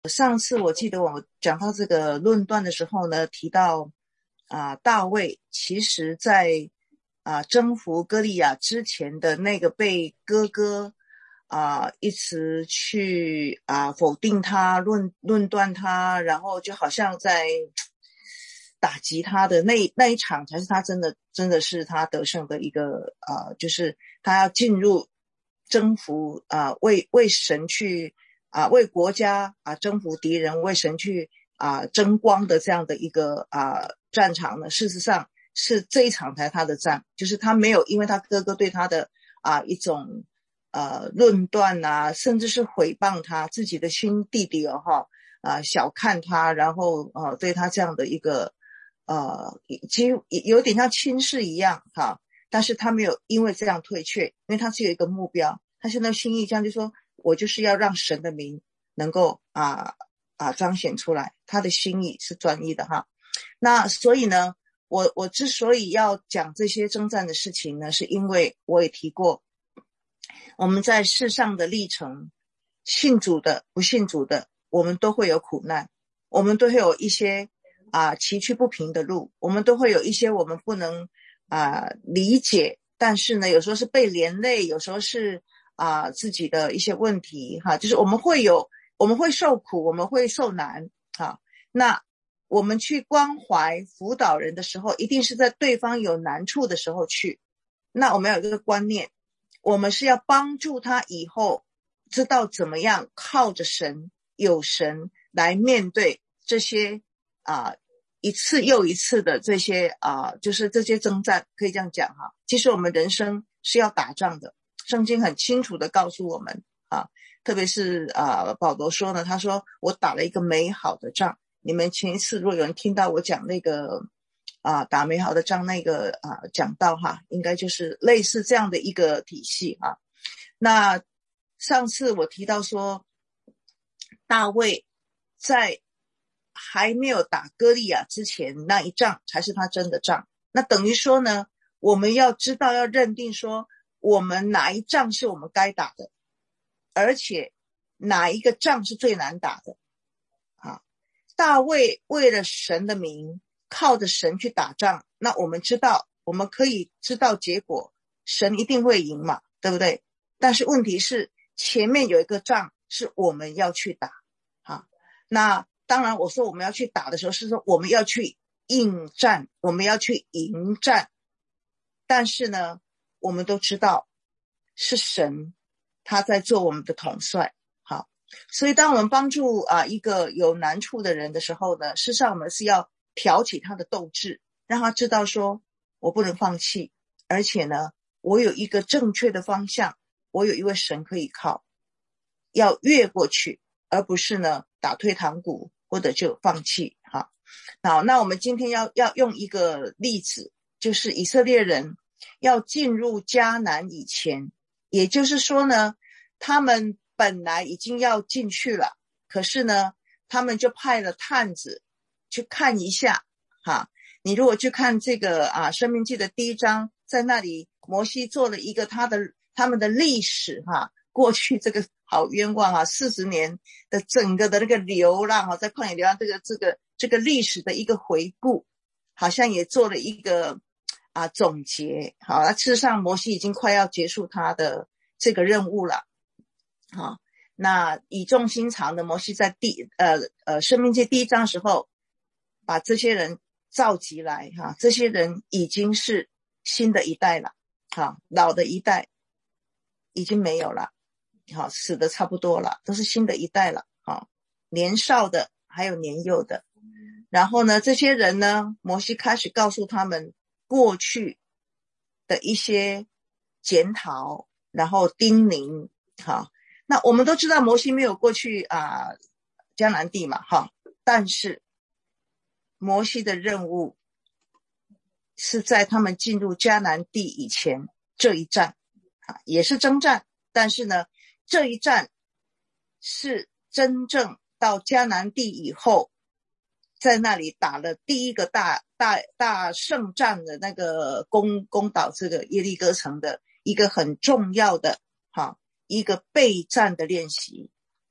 上次我记得我讲到这个论断的时候呢，提到大卫其实在征服歌利亚之前的那个被哥哥一直去否定他、论断他，然后就好像在打击他的那一场，才是他真的是他得胜的一个就是他要进入征服为神去为国家征服敌人，为神去争光的这样的一个战场呢。事实上是这一场才是他的战，就是他没有因为他哥哥对他的一种论断甚至是毁谤他自己的亲弟弟小看他，然后对他这样的一个其实有点像轻视一样但是他没有因为这样退却，因为他是有一个目标，他现在心意这样就说，我就是要让神的名能够彰显出来，他的心意是专一的那所以呢，我之所以要讲这些征战的事情呢，是因为我也提过，我们在世上的历程，信主的不信主的，我们都会有苦难，我们都会有一些崎岖不平的路，我们都会有一些我们不能理解，但是呢有时候是被连累，有时候是自己的一些问题就是我们会受苦，我们会受难那我们去关怀辅导人的时候，一定是在对方有难处的时候去，那我们要有这个观念，我们是要帮助他以后知道怎么样靠着神，有神来面对这些一次又一次的这些就是这些征战，可以这样讲其实我们人生是要打仗的，圣经很清楚的告诉我们特别是保罗说呢，他说我打了一个美好的仗。你们前一次如果有人听到我讲那个打美好的仗那个讲到应该就是类似这样的一个体系那上次我提到说，大卫在还没有打歌利亚之前那一仗才是他真的仗，那等于说呢，我们要知道要认定说我们哪一仗是我们该打的，而且哪一个仗是最难打的大卫为了神的名，靠着神去打仗，那我们可以知道结果，神一定会赢嘛，对不对？但是问题是前面有一个仗是我们要去打那当然我说我们要去打的时候，是说我们要去应战，我们要去迎战，但是呢我们都知道是神他在做我们的统帅所以当我们帮助一个有难处的人的时候呢，事实上我们是要挑起他的斗志，让他知道说我不能放弃，而且呢我有一个正确的方向，我有一位神可以靠，要越过去，而不是呢打退堂鼓或者就放弃好，那我们今天要用一个例子，就是以色列人要进入迦南以前，也就是说呢他们本来已经要进去了，可是呢他们就派了探子去看一下你如果去看这个申命记的第1章，在那里摩西做了一个他们的历史过去这个好冤枉40年的整个的那个流浪在旷野流浪这个历史的一个回顾，好像也做了一个总结那事实上摩西已经快要结束他的这个任务了那语重心长的摩西在申命记第1章的时候把这些人召集来这些人已经是新的一代了老的一代已经没有了死的差不多了，都是新的一代了年少的还有年幼的，然后呢这些人呢摩西开始告诉他们过去的一些检讨，然后叮咛那我们都知道摩西没有过去迦南地嘛但是摩西的任务是在他们进入迦南地以前这一战也是征战，但是呢这一战是真正到迦南地以后，在那里打了第一个大胜仗的那个攻打这个耶利哥城的一个很重要的一个备战的练习。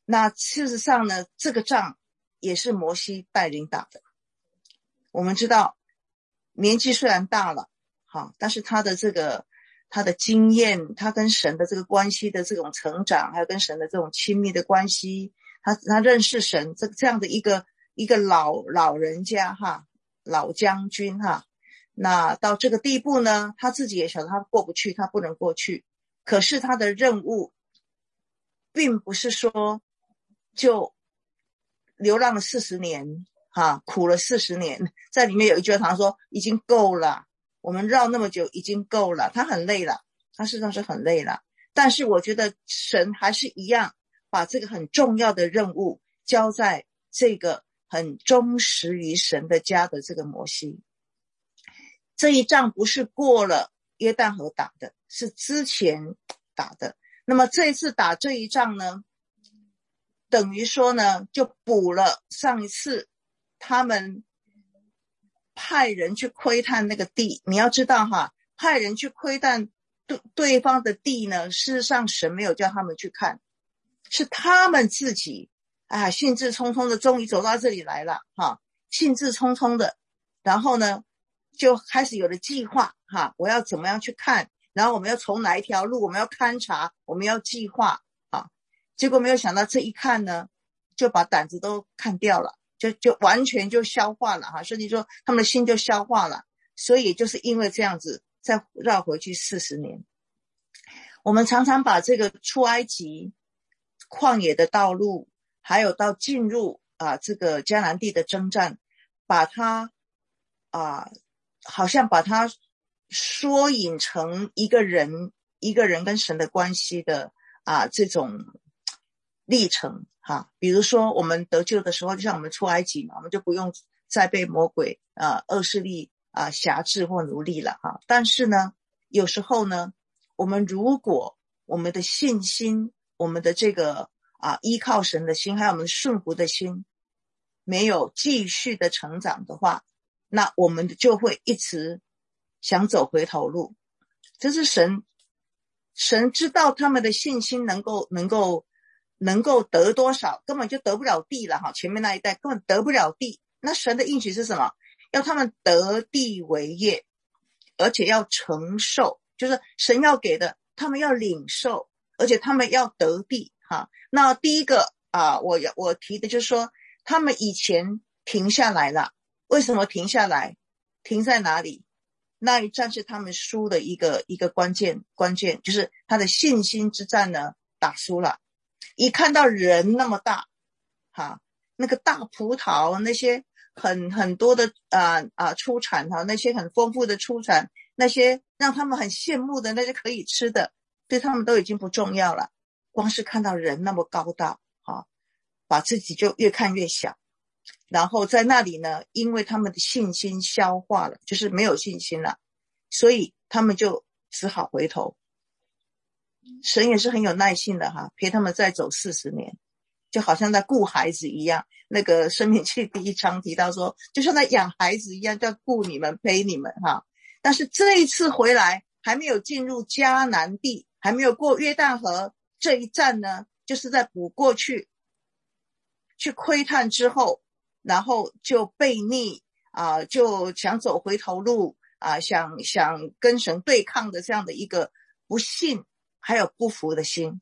那事实上呢，这个仗也是摩西带领打的。我们知道年纪虽然大了，但是他的经验，他跟神的这个关系的这种成长，还有跟神的这种亲密的关系，他认识神这样的一个老人家老将军那到这个地步呢，他自己也晓得他过不去，他不能过去。可是他的任务并不是说就流浪了40年苦了40年，在里面有一句话说已经够了，我们绕那么久已经够了，他很累了，他事实上是很累了。但是我觉得神还是一样把这个很重要的任务交在这个很忠实于神的家的这个摩西。这一仗不是过了约旦河打的，是之前打的。那么这一次打这一仗呢，等于说呢就补了上一次他们派人去窥探那个地。你要知道派人去窥探对方的地呢，事实上神没有叫他们去看，是他们自己兴致冲冲的终于走到这里来了兴致冲冲的，然后呢就开始有了计划我要怎么样去看，然后我们要从哪一条路，我们要勘察，我们要计划结果没有想到这一看呢，就把胆子都看掉了，就完全就消化了甚至说他们的心就消化了。所以就是因为这样子再绕回去40年。我们常常把这个出埃及旷野的道路，还有到进入这个迦南地的征战，把它好像把它缩影成一个人跟神的关系的这种历程比如说我们得救的时候，就像我们出埃及嘛，我们就不用再被魔鬼恶势力辖制或奴隶了但是呢，有时候呢，我们如果我们的信心，我们的这个依靠神的心，还有我们顺服的心没有继续的成长的话，那我们就会一直想走回头路。这是神知道他们的信心能够得多少，根本就得不了地了前面那一代根本得不了地。那神的应许是什么？要他们得地为业，而且要承受，就是神要给的他们要领受，而且他们要得地那第一个我提的就是说，他们以前停下来了。为什么停下来？停在哪里？那一战是他们输的一个关键，就是他的信心之战呢打输了。一看到人那么大那个大葡萄，那些很多的出产那些很丰富的出产，那些让他们很羡慕的那些可以吃的，对他们都已经不重要了。光是看到人那么高大把自己就越看越小。然后在那里呢，因为他们的信心消化了，就是没有信心了，所以他们就只好回头。神也是很有耐性的陪他们再走40年，就好像在顾孩子一样。那个申命记第1章提到说，就像在养孩子一样，叫顾你们陪你们但是这一次回来还没有进入迦南地，还没有过约旦河，这一站呢就是在补过去窥探之后，然后就悖逆就想走回头路想跟神对抗的这样的一个不信还有不服的心。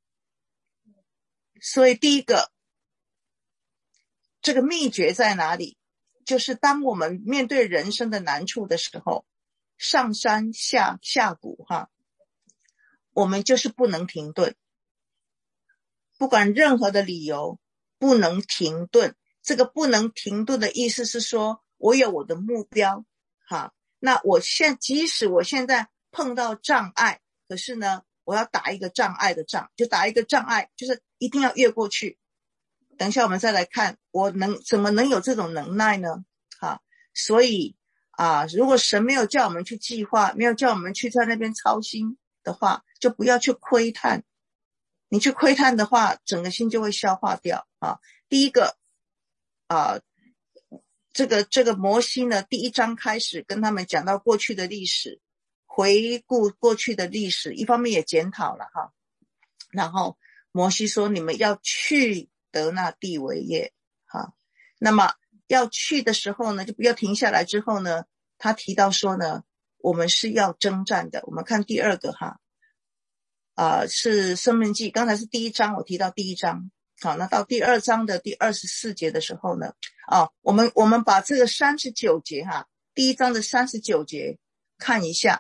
所以第一个这个秘诀在哪里？就是当我们面对人生的难处的时候，上山下谷我们就是不能停顿，不管任何的理由不能停顿。这个不能停顿的意思是说，我有我的目标那即使我现在碰到障碍，可是呢我要打一个障碍的仗，就打一个障碍，就是一定要越过去。等一下我们再来看我怎么能有这种能耐呢所以如果神没有叫我们去计划，没有叫我们去在那边操心的话，就不要去窥探。你去窥探的话，整个心就会消化掉第一个这个摩西呢，第1章开始跟他们讲到过去的历史，回顾过去的历史，一方面也检讨了然后摩西说你们要去得那地为业。好，那么要去的时候呢，就不要停下来。之后呢，他提到说呢，我们是要征战的。我们看第二个哈，是申命记，刚才是第一章，我提到第一章。好，那到第二章的第24节的时候呢，我们把这个39节哈，第一章的39节看一下。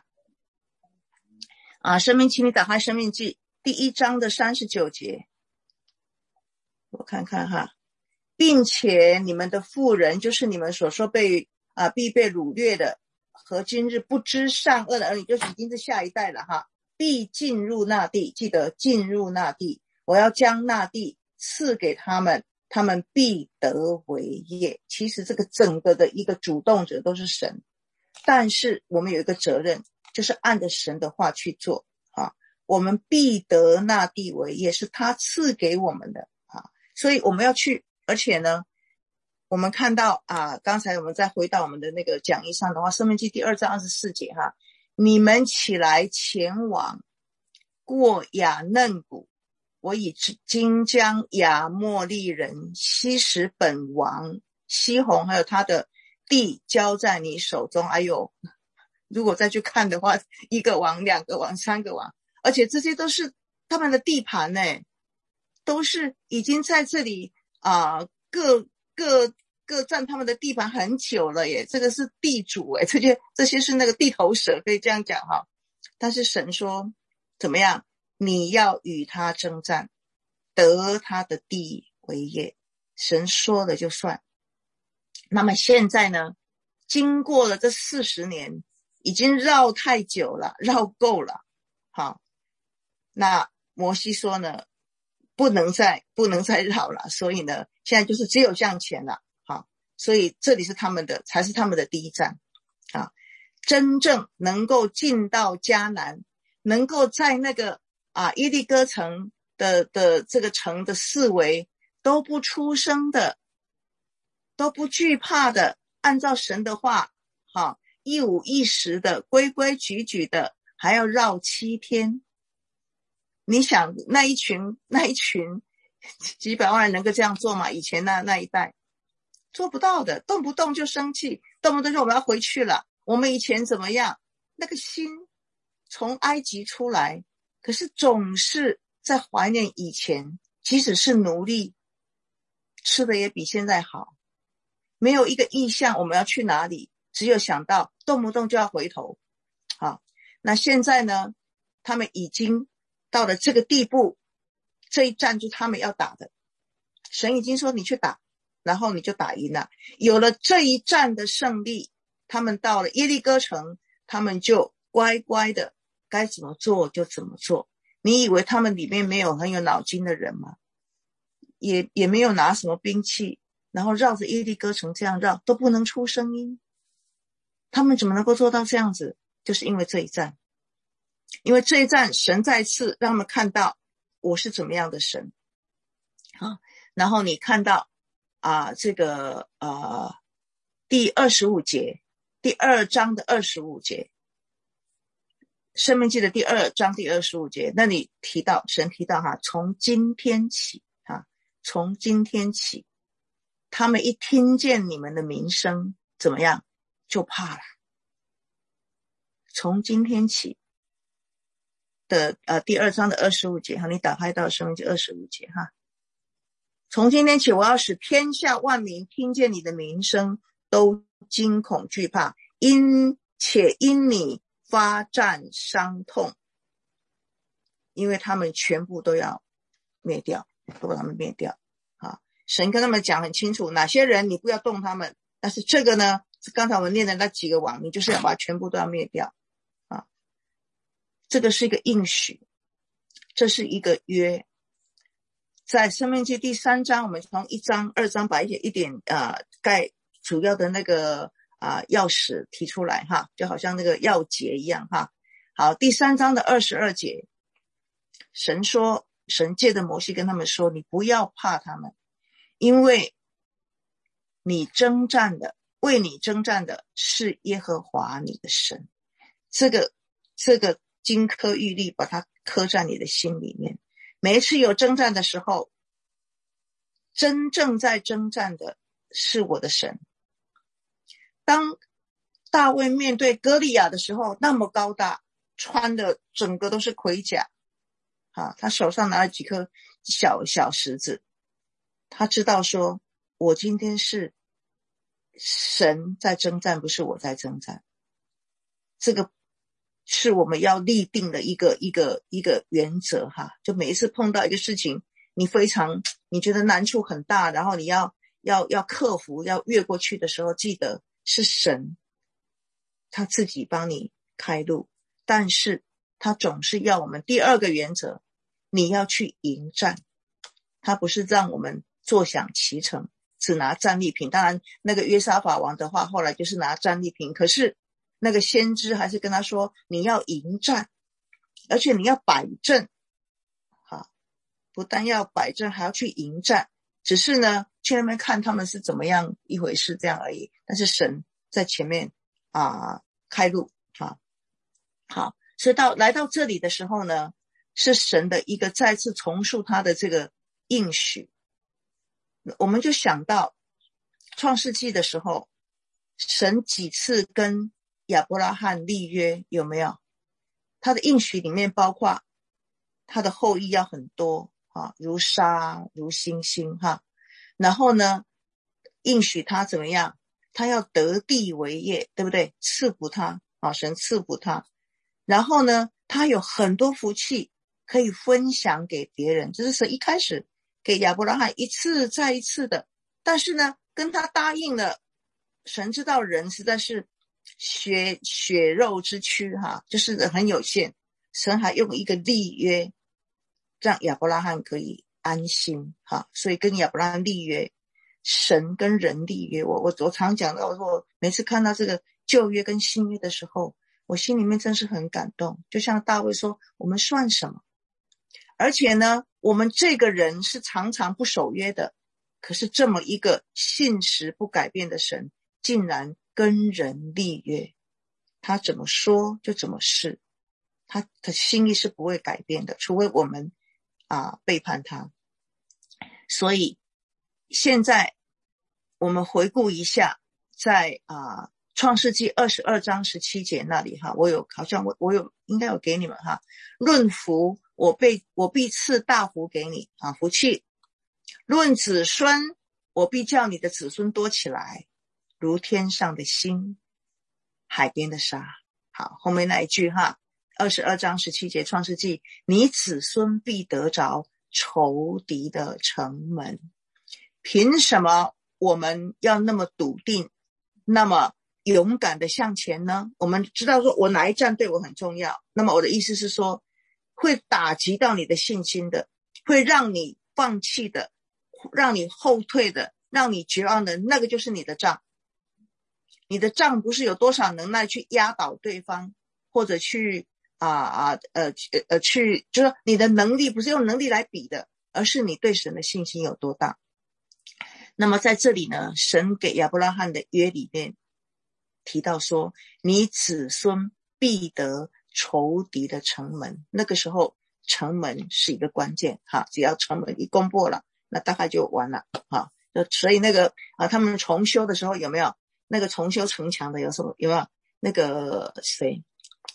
申命记，你打开申命记第一章的39节，我看看哈，并且你们的妇人，就是你们所说必被掳掠的，和今日不知善恶的儿女，就是已经是下一代了哈，必进入那地，记得进入那地，我要将那地赐给他们，他们必得为业。其实这个整个的一个主动者都是神，但是我们有一个责任，就是按着神的话去做我们必得那地为业，是他赐给我们的所以我们要去。而且呢，我们看到刚才我们再回到我们的那个讲义上的话，申命记第2章24节哈，你们起来前往过亚嫩谷，我已经将亚莫利人希实本王西宏还有他的地交在你手中。哎呦，如果再去看的话，1个王2个王3个王，而且这些都是他们的地盘呢，都是已经在这里各占他们的地盘很久了耶，这个是地主耶，这些是那个地头蛇，可以这样讲哈。但是神说怎么样，你要与他征战，得他的地为业，神说了就算。那么现在呢，经过了这40年，已经绕太久了，绕够了。好，那摩西说呢，不能再绕了，所以呢，现在就是只有向前了。好，所以这里是他们的，才是他们的第一站真正能够进到迦南，能够在那个耶利哥城的这个城的四围都不出声的，都不惧怕的，按照神的话一五一十的，规规矩矩的，还要绕7天。你想那一群几百万人能够这样做吗？以前那一代做不到的，动不动就生气，动不动就我们要回去了，我们以前怎么样，那个心从埃及出来，可是总是在怀念以前，即使是奴隶，吃的也比现在好，没有一个意向我们要去哪里，只有想到动不动就要回头。好，那现在呢，他们已经到了这个地步，这一战就是他们要打的，神已经说你去打，然后你就打赢了。有了这一战的胜利，他们到了耶利哥城，他们就乖乖的该怎么做就怎么做。你以为他们里面没有很有脑筋的人吗？也没有拿什么兵器，然后绕着耶利哥城这样绕都不能出声音，他们怎么能够做到这样子？就是因为这一战，因为这一战神再次让他们看到我是怎么样的神然后你看到这个第25节，第2章的25节，申命记的第2章第25节，那里提到神提到从今天起从今天起，他们一听见你们的名声怎么样，就怕了。从今天起的第2章的25节你打开到申命记25节从今天起，我要使天下万民听见你的名声都惊恐惧怕，因你发战伤痛，因为他们全部都要灭掉，都把他们灭掉神跟他们讲很清楚，哪些人你不要动他们，但是这个呢，刚才我们念的那几个王，你就是要把全部都要灭掉这个是一个应许，这是一个约。在申命记第3章，我们从1章2章把一点概主要的那个钥匙提出来就好像那个要节一样好，第3章的22节，神借着摩西跟他们说，你不要怕他们，因为为你征战的是耶和华你的神。这个金科玉律把它刻在你的心里面， 每一次有征战的时候，真正在征战的是我的神。当大卫面对歌利亚的时候，那么高大，穿的整个都是盔甲，他手上拿了几颗小小石子，他知道说，我今天是神在征战，不是我在征战。这个是我们要立定的一个原则就每一次碰到一个事情，你觉得难处很大，然后你要克服，要越过去的时候，记得是神他自己帮你开路，但是他总是要我们第二个原则，你要去迎战，他不是让我们坐享其成，只拿战利品。当然那个约沙法王的话后来就是拿战利品，可是那个先知还是跟他说，你要迎战，而且你要摆阵，不但要摆阵，还要去迎战。只是呢，去那边看他们是怎么样一回事，这样而已。但是神在前面开路好，所以来到这里的时候呢，是神的一个再次重述他的这个应许。我们就想到创世纪的时候，神几次跟亚伯拉罕立约，有没有？他的应许里面包括他的后裔要很多如沙如星星然后呢，应许他怎么样？他要得地为业，对不对？赐福他神赐福他。然后呢，他有很多福气可以分享给别人，这是神一开始给亚伯拉罕一次再一次的。但是呢，跟他答应了，神知道人实在是血肉之躯就是很有限，神还用一个立约让亚伯拉罕可以安心所以跟亚伯拉罕立约，神跟人立约。我常讲到，我每次看到这个旧约跟新约的时候，我心里面真是很感动。就像大卫说，我们算什么？而且呢，我们这个人是常常不守约的，可是这么一个信实不改变的神，竟然跟人立约，他怎么说就怎么是，他的心意是不会改变的，除非我们背叛他。所以现在我们回顾一下，在创世纪22章17节那里我有应该有给你们论福，我必赐大福给你福气；论子孙，我必叫你的子孙多起来，如天上的星，海边的沙。好，后面那一句22章17节创世纪，你子孙必得着仇敌的城门。凭什么我们要那么笃定，那么勇敢的向前呢？我们知道说我哪一站对我很重要，那么我的意思是说，会打击到你的信心的，会让你放弃的，让你后退的，让你绝望的，那个就是你的仗。你的仗不是有多少能耐去压倒对方，或者去就是说你的能力不是用能力来比的，而是你对神的信心有多大。那么在这里呢，神给亚伯拉罕的约里面提到说，你子孙必得仇敌的城门。那个时候城门是一个关键只要城门一攻破了，那大概就完了所以那个他们重修的时候有没有那个重修城墙的有没有那个谁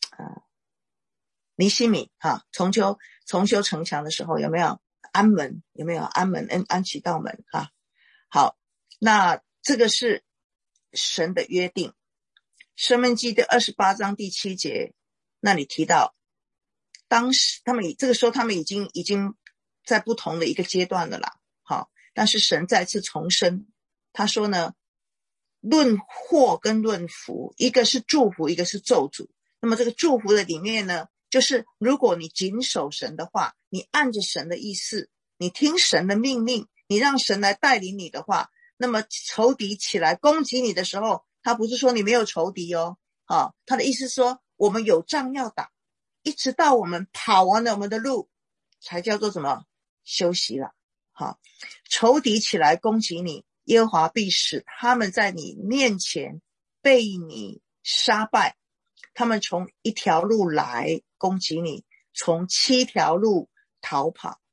尼希米重修城墙的时候有没有安门？有没有安门安启道门好，那这个是神的约定。申命记的28章第7节那里提到，当时这个时候他们已经在不同的一个阶段了啦但是神再次重申，他说呢，论祸跟论福，一个是祝福，一个是咒诅。那么这个祝福的里面呢，就是如果你谨守神的话，你按着神的意思，你听神的命令，你让神来带领你的话，那么仇敌起来攻击你的时候，他不是说你没有仇敌他的意思是说我们有仗要打，一直到我们跑完了我们的路，才叫做什么？休息了仇敌起来攻击你，耶和华必使他们在你面前被你杀败。他们从一条路来攻击你，从7条路逃跑。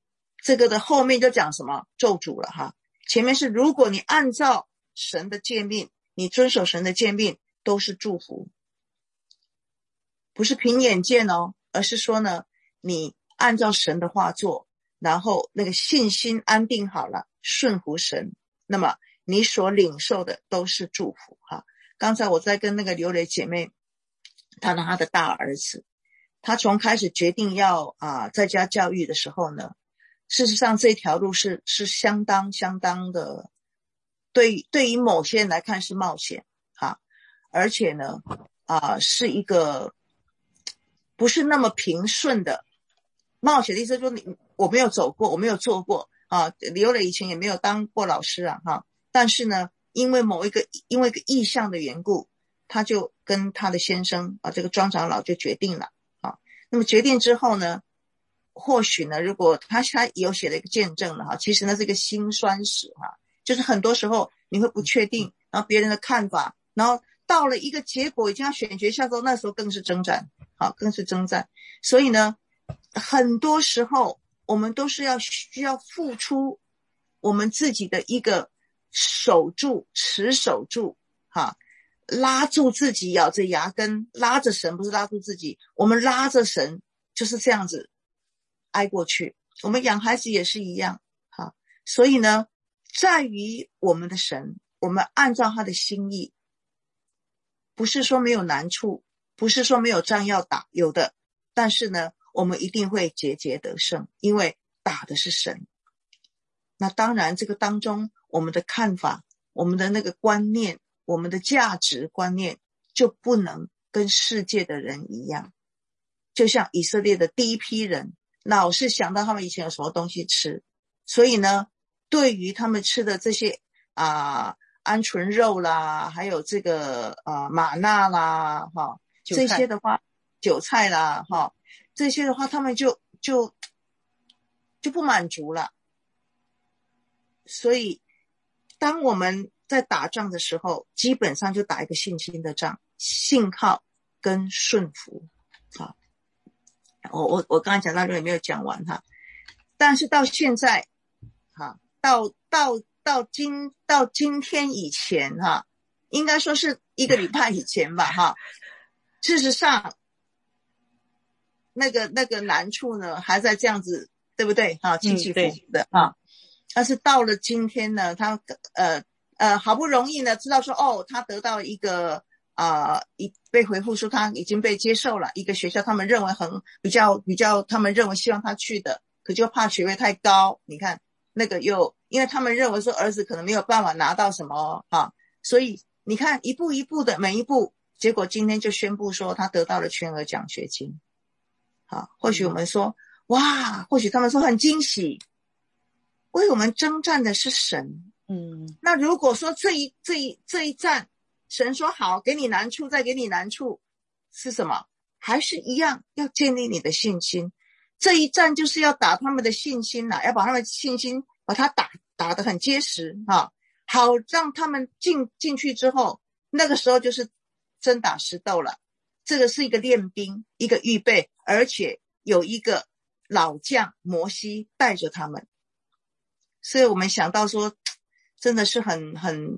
这个的后面就讲什么咒诅了哈。前面是如果你按照神的诫命，你遵守神的诫命，都是祝福，不是凭眼见哦，而是说呢，你按照神的话做，然后那个信心安定好了，顺服神，那么你所领受的都是祝福哈。刚才我在跟那个刘蕾姐妹谈到她的大儿子，他从开始决定要在家教育的时候呢，事实上这条路是相当的，对于某些人来看是冒险哈，而且呢是一个不是那么平顺的冒险的意思，说我没有走过，我没有做过啊。刘蕾以前也没有当过老师啊哈，但是呢，因为一个意向的缘故，他就跟他的先生这个庄长老就决定了啊。那么决定之后呢，或许呢，如果他有写了一个见证了哈，其实呢是一个辛酸史哈，就是很多时候你会不确定，然后别人的看法，然后到了一个结果已经要选学校之后，那时候更是征战，好，更是征战。所以呢，很多时候我们都是需要付出我们自己的一个持守住哈，拉住自己，咬着牙根，拉着神，不是拉住自己，我们拉着神，就是这样子挨过去。我们养孩子也是一样哈，所以呢，在于我们的神，我们按照他的心意，不是说没有难处，不是说没有仗要打，有的，但是呢，我们一定会节节得胜，因为打的是神。那当然这个当中我们的看法，我们的那个观念，我们的价值观念就不能跟世界的人一样。就像以色列的第一批人老是想到他们以前有什么东西吃，所以呢，对于他们吃的这些鹌鹑肉啦，还有这个玛纳啦哈，这些的话韭菜啦哈，这些的话他们就不满足了。所以当我们在打仗的时候，基本上就打一个信心的仗，信靠跟顺服。好，我刚才讲到这里没有讲完哈，但是到现在哈，到今天以前哈，应该说是1个礼拜以前吧哈，事实上那个难处呢还在这样子，对不对哈，起起伏伏的哈。但是到了今天呢，他好不容易呢知道说他得到一个被回复说他已经被接受了一个学校，他们认为比较他们认为希望他去的，可就怕学位太高，你看那个又因为他们认为说儿子可能没有办法拿到什么所以你看一步一步的每一步，结果今天就宣布说他得到了全额奖学金。好，或许我们说哇，或许他们说很惊喜，为我们征战的是神。那如果说这一战神说好给你难处再给你难处，是什么？还是一样要建立你的信心。这一战就是要打他们的信心要把他们的信心把它打得很结实好让他们进去之后，那个时候就是真打实斗了。这个是一个练兵，一个预备，而且有一个老将摩西带着他们。所以我们想到说真的是很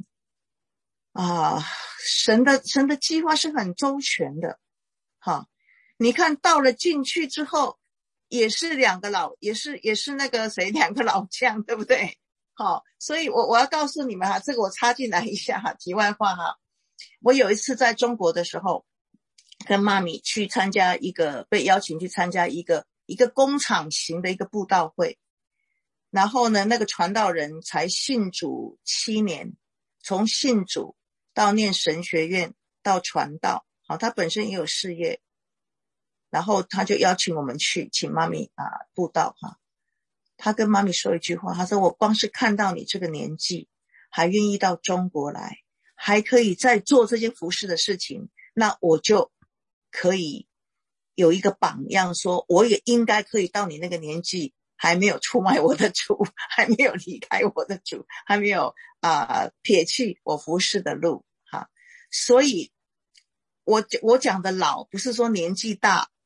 神的计划是很周全的你看到了进去之后也是也是那个2个老将，对不对所以我要告诉你们这个我插进来一下题外话我有一次在中国的时候跟妈咪去参加被邀请去参加一个工厂型的一个布道会，然后呢那个传道人才信主7年，从信主到念神学院到传道他本身也有事业，然后他就邀请我们去请妈咪布道他跟妈咪说一句话，他说我光是看到你这个年纪还愿意到中国来，还可以再做这些服事的事情，那我就可以有一个榜样，说我也应该可以到你那个年纪还没有出卖我的主，还没有离开我的主，还没有撇弃我服事的路所以我讲的老不是说年纪大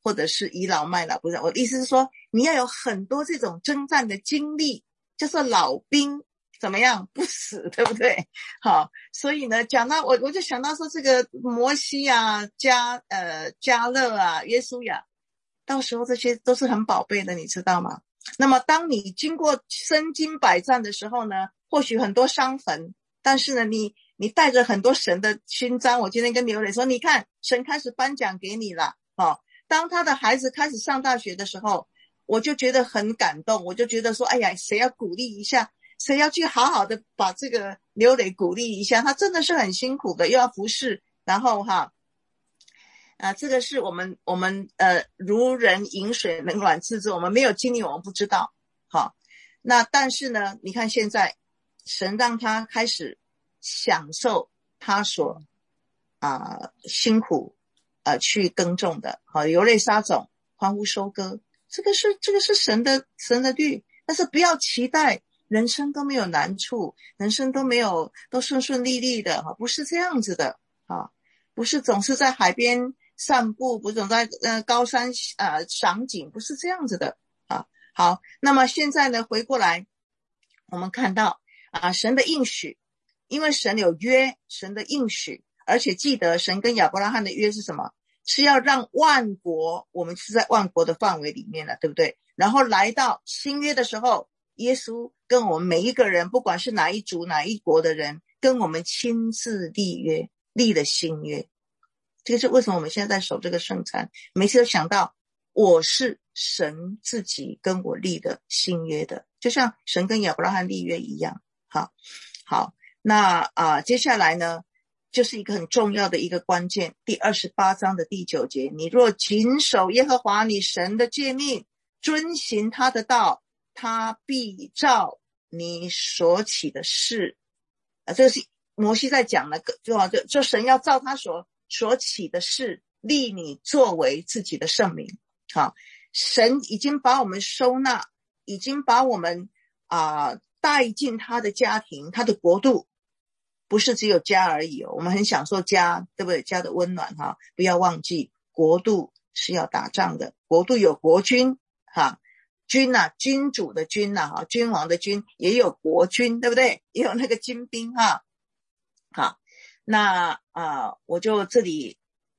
或者是倚老卖老，不是，我的意思是说你要有很多这种征战的经历，叫做老兵怎么样不死，对不对？好，所以呢讲到我就想到说这个摩西啊迦勒啊约书亚，到时候这些都是很宝贝的，你知道吗？那么当你经过身经百战的时候呢，或许很多伤痕，但是呢你带着很多神的勋章。我今天跟刘磊说，你看神开始颁奖给你了。当他的孩子开始上大学的时候，我就觉得很感动，我就觉得说哎呀，谁要鼓励一下，谁要去好好的把这个刘磊鼓励一下，他真的是很辛苦的，又要服侍，然后这个是我们如人饮水，冷暖自知，我们没有经历我们不知道。好，那但是呢你看现在神让他开始享受他所辛苦去耕种的，好，流泪撒种，欢呼收割，这个是神的律。但是不要期待人生都没有难处，人生都顺顺利利的，不是这样子的啊，不是总是在海边散步，不是总在高山赏景，不是这样子的啊。好，那么现在呢回过来我们看到神的应许，因为神有约，神的应许，而且记得神跟亚伯拉罕的约是什么？是要让万国，我们是在万国的范围里面了，对不对？然后来到新约的时候，耶稣跟我们每一个人，不管是哪一族哪一国的人，跟我们亲自立约，立了新约。这个是为什么我们现在在守这个圣餐，每次都想到我是神自己跟我立的新约的，就像神跟亚伯拉罕立约一样。好，那接下来呢就是一个很重要的一个关键，第28章的第9节，你若谨守耶和华你神的诫命，遵行他的道，他必照你所起的事。这是摩西在讲的，就神要照他所起的事立你作为自己的圣名。好，神已经把我们收纳，已经把我们带进他的家庭，他的国度，不是只有家而已我们很享受家，对不对？家的温暖不要忘记国度是要打仗的，国度有国君君主的君君王的君，也有国君，对不对？也有那个军兵好，那我就这里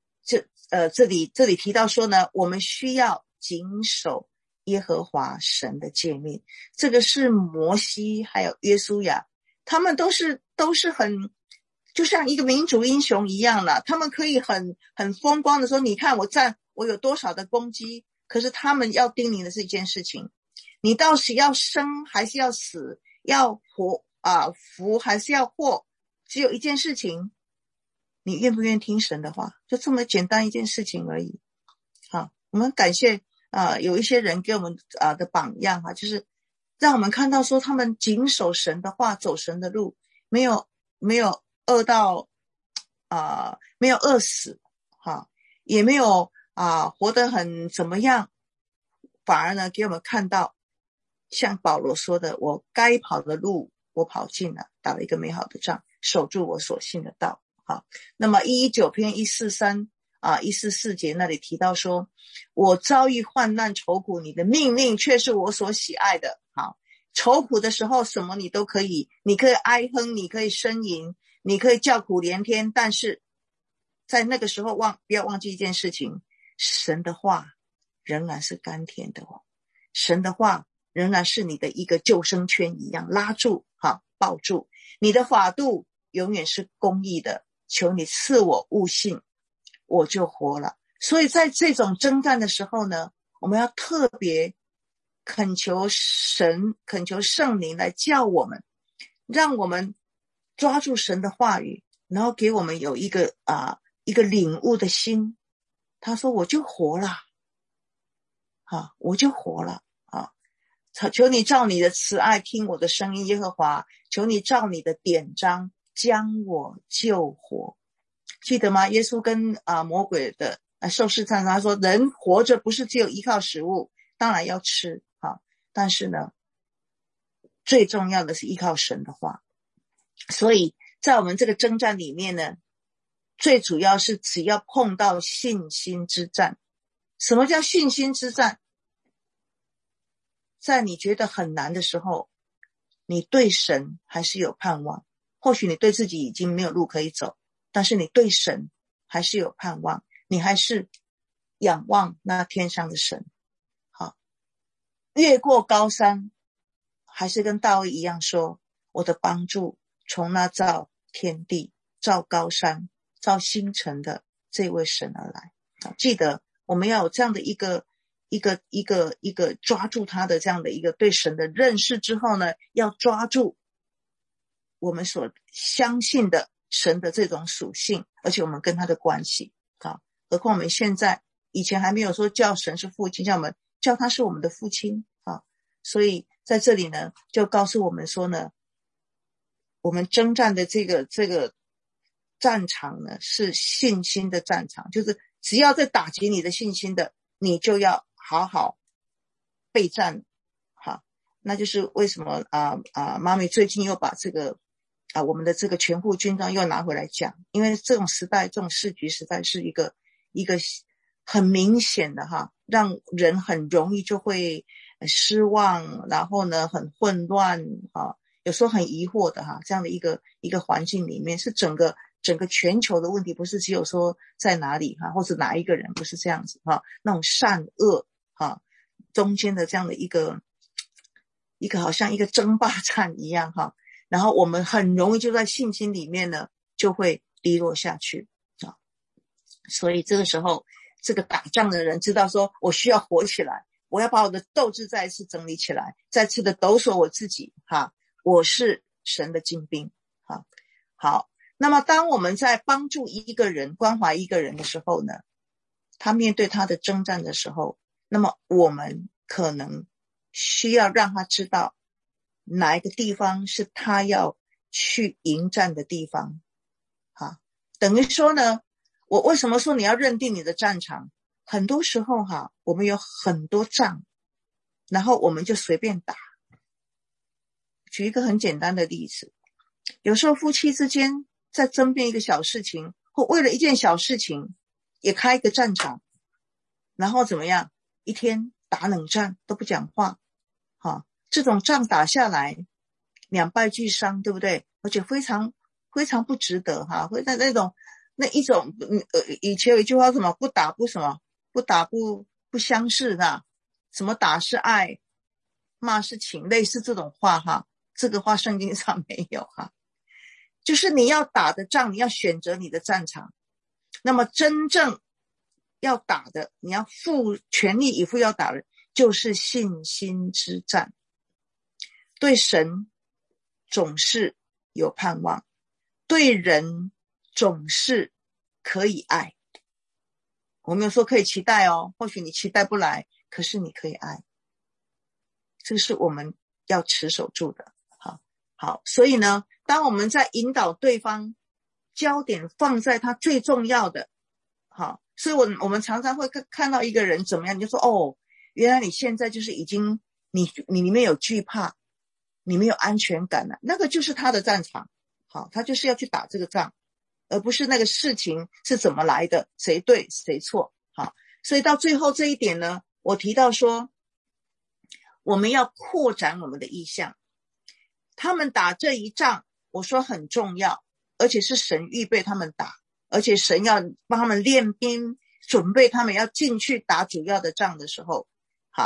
提到说呢，我们需要谨守耶和华神的诫命。这个是摩西还有约书亚，他们都是很就像一个民族英雄一样了，他们可以很风光的说，你看我有多少的攻击，可是他们要叮咛的是一件事情，你到底要生还是要死，要活福还是要祸，只有一件事情，你愿不愿意听神的话，就这么简单一件事情而已。好，我们感谢有一些人给我们的榜样就是让我们看到说他们谨守神的话，走神的路，没有饿到没有饿死也没有活得很怎么样，反而呢给我们看到像保罗说的，我该跑的路我跑尽了，打了一个美好的仗，守住我所信的道。好，那么119篇143144节那里提到说，我遭遇患难愁苦，你的命令却是我所喜爱的。好，愁苦的时候什么你都可以，你可以哀哼，你可以呻吟，你可以叫苦连天，但是在那个时候不要忘记一件事情，神的话仍然是甘甜的神的话仍然是你的一个救生圈一样，拉住抱住，你的法度永远是公义的，求你赐我悟性，我就活了。所以在这种征战的时候呢，我们要特别恳求神，恳求圣灵来教我们，让我们抓住神的话语，然后给我们有一个领悟的心。他说我就活了我就活了求你照你的慈爱听我的声音，耶和华，求你照你的典章将我救活。记得吗？耶稣跟魔鬼的受试探，他说人活着不是只有依靠食物，当然要吃但是呢最重要的是依靠神的话。所以在我们这个征战里面呢，最主要是只要碰到信心之战， 什么叫信心之战？在你觉得很难的时候，你对神还是有盼望。或许你对自己已经没有路可以走，但是你对神还是有盼望，你还是仰望那天上的神。好，越过高山，还是跟大卫一样说，我的帮助从那造天地、造高山、造星辰的这位神而来。记得我们要有这样的一个抓住他的这样的一个对神的认识之后呢，要抓住我们所相信的神的这种属性，而且我们跟他的关系。何况我们现在以前还没有说叫神是父亲，叫他是我们的父亲。所以在这里呢，就告诉我们说呢，我们征战的这个战场呢，是信心的战场，就是只要在打击你的信心的，你就要好好备战。好，那就是为什么妈咪最近又把这个我们的这个全副军装又拿回来讲，因为这种时代，这种市局实在是一个很明显的让人很容易就会失望，然后呢很混乱有时候很疑惑的这样的一个环境里面，是整个全球的问题，不是只有说在哪里或者哪一个人，不是这样子那种善恶中间的这样的一个好像一个争霸战一样然后我们很容易就在信心里面呢就会低落下去所以这个时候这个打仗的人知道说，我需要活起来，我要把我的斗志再一次整理起来，再次的抖擞我自己我是神的精兵好，那么当我们在帮助一个人、关怀一个人的时候呢，他面对他的征战的时候，那么我们可能需要让他知道哪一个地方是他要去迎战的地方等于说呢，我为什么说你要认定你的战场？很多时候我们有很多仗，然后我们就随便打。举一个很简单的例子，有时候夫妻之间在争辩一个小事情，或为了一件小事情也开一个战场，然后怎么样，一天打冷战都不讲话这种仗打下来两败俱伤，对不对？而且非常非常不值得会在那一种以前有一句话什么不打不什么不打不相识什么打是爱，骂是情，类似这种话这个话圣经上没有就是你要打的仗，你要选择你的战场，那么真正要打的，你要全力以赴要打的，就是信心之战。对神总是有盼望，对人总是可以爱。我没有说可以期待或许你期待不来，可是你可以爱，这是我们要持守住的。好，所以呢，当我们在引导对方，焦点放在他最重要的所以我们常常会看到一个人怎么样，你就说原来你现在就是已经你里面有惧怕，你没有安全感了，那个就是他的战场他就是要去打这个仗，而不是那个事情是怎么来的，谁对谁错所以到最后这一点呢，我提到说我们要扩展我们的意向。他们打这一仗，我说很重要，而且是神预备他们打，而且神要帮他们练兵，准备他们要进去打主要的仗的时候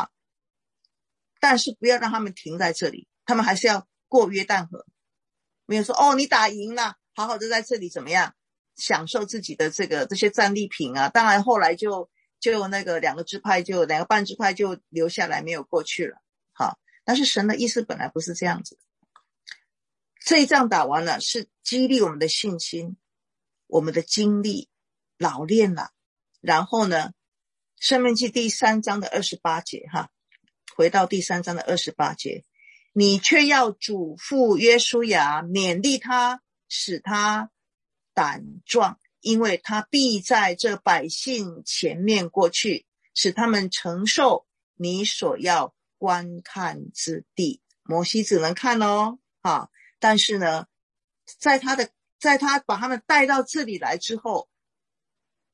但是不要让他们停在这里，他们还是要过约旦河，没有说你打赢了，好好的在这里怎么样享受自己的这些战利品当然后来就那个两个半支派就留下来没有过去了但是神的意思本来不是这样子。这一仗打完了，是激励我们的信心，我们的精力老练了。然后呢，申命记第3章的28节回到第3章的28节，你却要嘱咐约书亚，勉励他，使他胆壮，因为他必在这百姓前面过去，使他们承受你所要观看之地。摩西只能看但是呢，在他把他们带到这里来之后，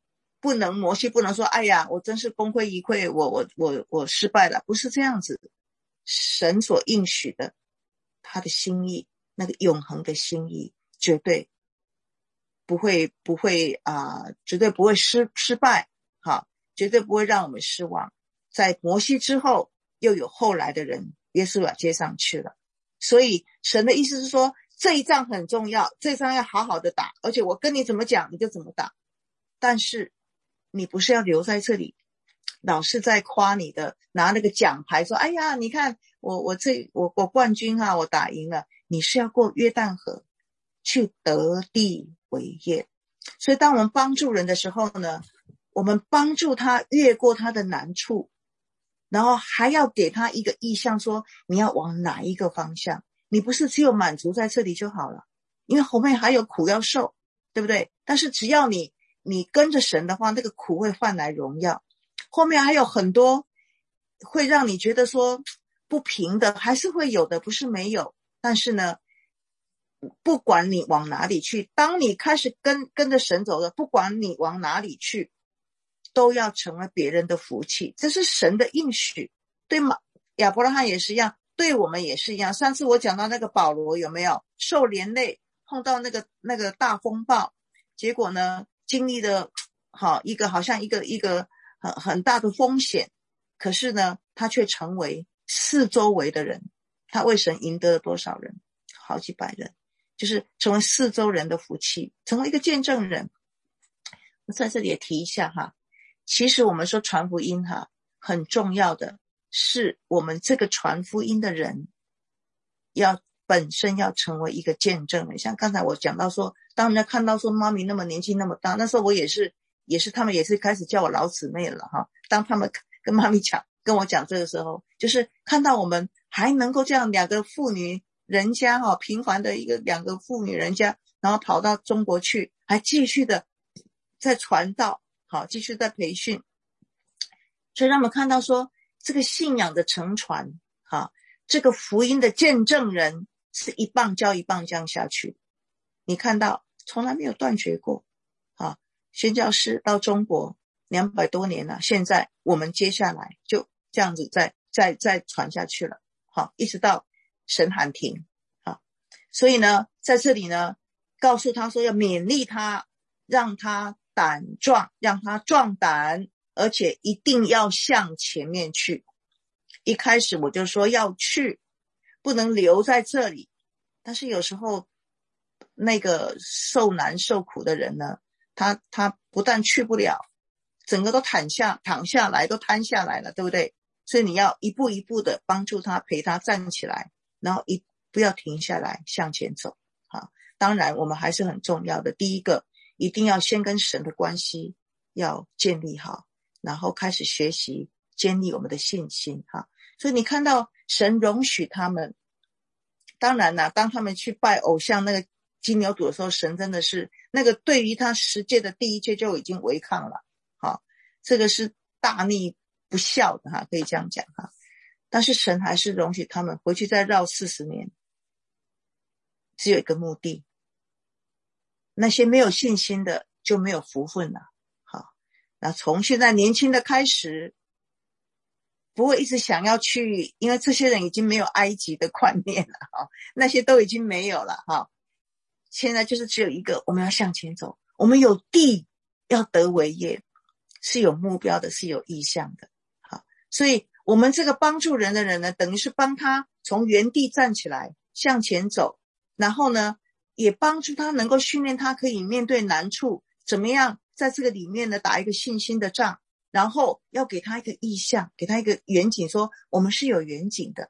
摩西不能说，哎呀，我真是功亏一篑，我失败了，不是这样子。神所应许的，他的心意，那个永恒的心意，绝对不会绝对不会失败，好，绝对不会让我们失望。在摩西之后，又有后来的人，耶稣要接上去了。所以神的意思是说，这一仗很重要，这一仗要好好的打，而且我跟你怎么讲你就怎么打。但是你不是要留在这里老是在夸你的，拿那个奖牌说，哎呀你看我冠军啊，我打赢了。你是要过约旦河去得地为业。所以当我们帮助人的时候呢，我们帮助他越过他的难处，然后还要给他一个意向，说你要往哪一个方向。你不是只有满足在这里就好了，因为后面还有苦要受，对不对？但是只要你跟着神的话，那个苦会换来荣耀。后面还有很多会让你觉得说不平的，还是会有的，不是没有。但是呢，不管你往哪里去，当你开始跟着神走了，不管你往哪里去，都要成为别人的福气。这是神的应许，对吗？亚伯拉罕也是一样，对我们也是一样。上次我讲到那个保罗，有没有受连累，碰到那个大风暴，结果呢经历了好像一个很大的风险，可是呢他却成为四周围的人，他为神赢得了多少人？好几百人，就是成为四周人的福气，成为一个见证人。我在这里也提一下哈，其实我们说传福音哈，很重要的是我们这个传福音的人本身要成为一个见证人。像刚才我讲到说，当人家看到说妈咪那么年纪那么大，那时候我也是他们也是开始叫我老姊妹了哈。当他们跟妈咪跟我讲这个时候，就是看到我们还能够这样两个妇女人家平凡的两个妇女人家，然后跑到中国去，还继续的在传道，继续在培训，所以让我们看到说这个信仰的承传，这个福音的见证人是一棒交一棒这样下去。你看到从来没有断绝过，宣教士到中国200多年了，现在我们接下来就这样子再传下去了，一直到神喊停。所以呢在这里呢告诉他说要勉励他，让他胆壮，让他壮胆，而且一定要向前面去。一开始我就说要去，不能留在这里。但是有时候那个受难受苦的人呢，他不但去不了，整个都躺下来，都瘫下来了，对不对？所以你要一步一步的帮助他，陪他站起来，然后不要停下来，向前走。当然我们还是很重要的，第一个一定要先跟神的关系要建立好，然后开始学习建立我们的信心。所以你看到神容许他们，当然啦，当他们去拜偶像那个金牛犊的时候，神真的是那个对于他10诫的第1诫就已经违抗了，这个是大逆不孝的可以这样讲。但是神还是容许他们回去再绕40年，只有一个目的，那些没有信心的就没有福分了。那从现在年轻的开始，不会一直想要去，因为这些人已经没有埃及的观念了，那些都已经没有了。现在就是只有一个，我们要向前走，我们有地要得为业，是有目标的，是有意向的。所以我们这个帮助人的人呢，等于是帮他从原地站起来向前走，然后呢也帮助他能够训练他可以面对难处，怎么样在这个里面呢打一个信心的仗，然后要给他一个意向，给他一个远景，说我们是有远景的，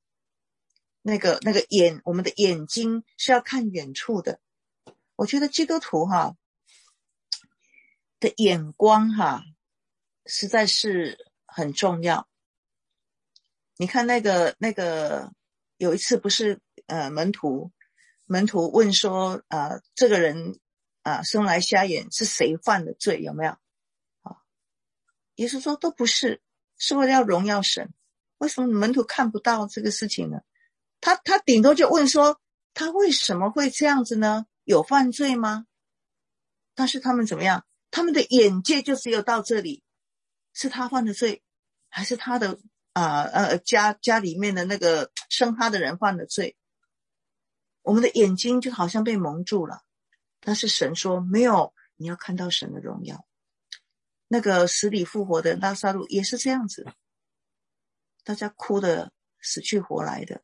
我们的眼睛是要看远处的。我觉得基督徒的眼光实在是很重要。你看那个有一次不是门徒问说这个人生来瞎眼是谁犯的罪，有没有？耶稣说都不是，是为了要荣耀神。为什么门徒看不到这个事情呢？他顶多就问说他为什么会这样子呢？有犯罪吗？但是他们怎么样？ 他们的眼界就只有到这里，是他犯的罪，还是他的家里面的那个生他的人犯的罪？我们的眼睛就好像被蒙住了。但是神说没有，你要看到神的荣耀。那个死里复活的拉撒路也是这样子，大家哭得死去活来的。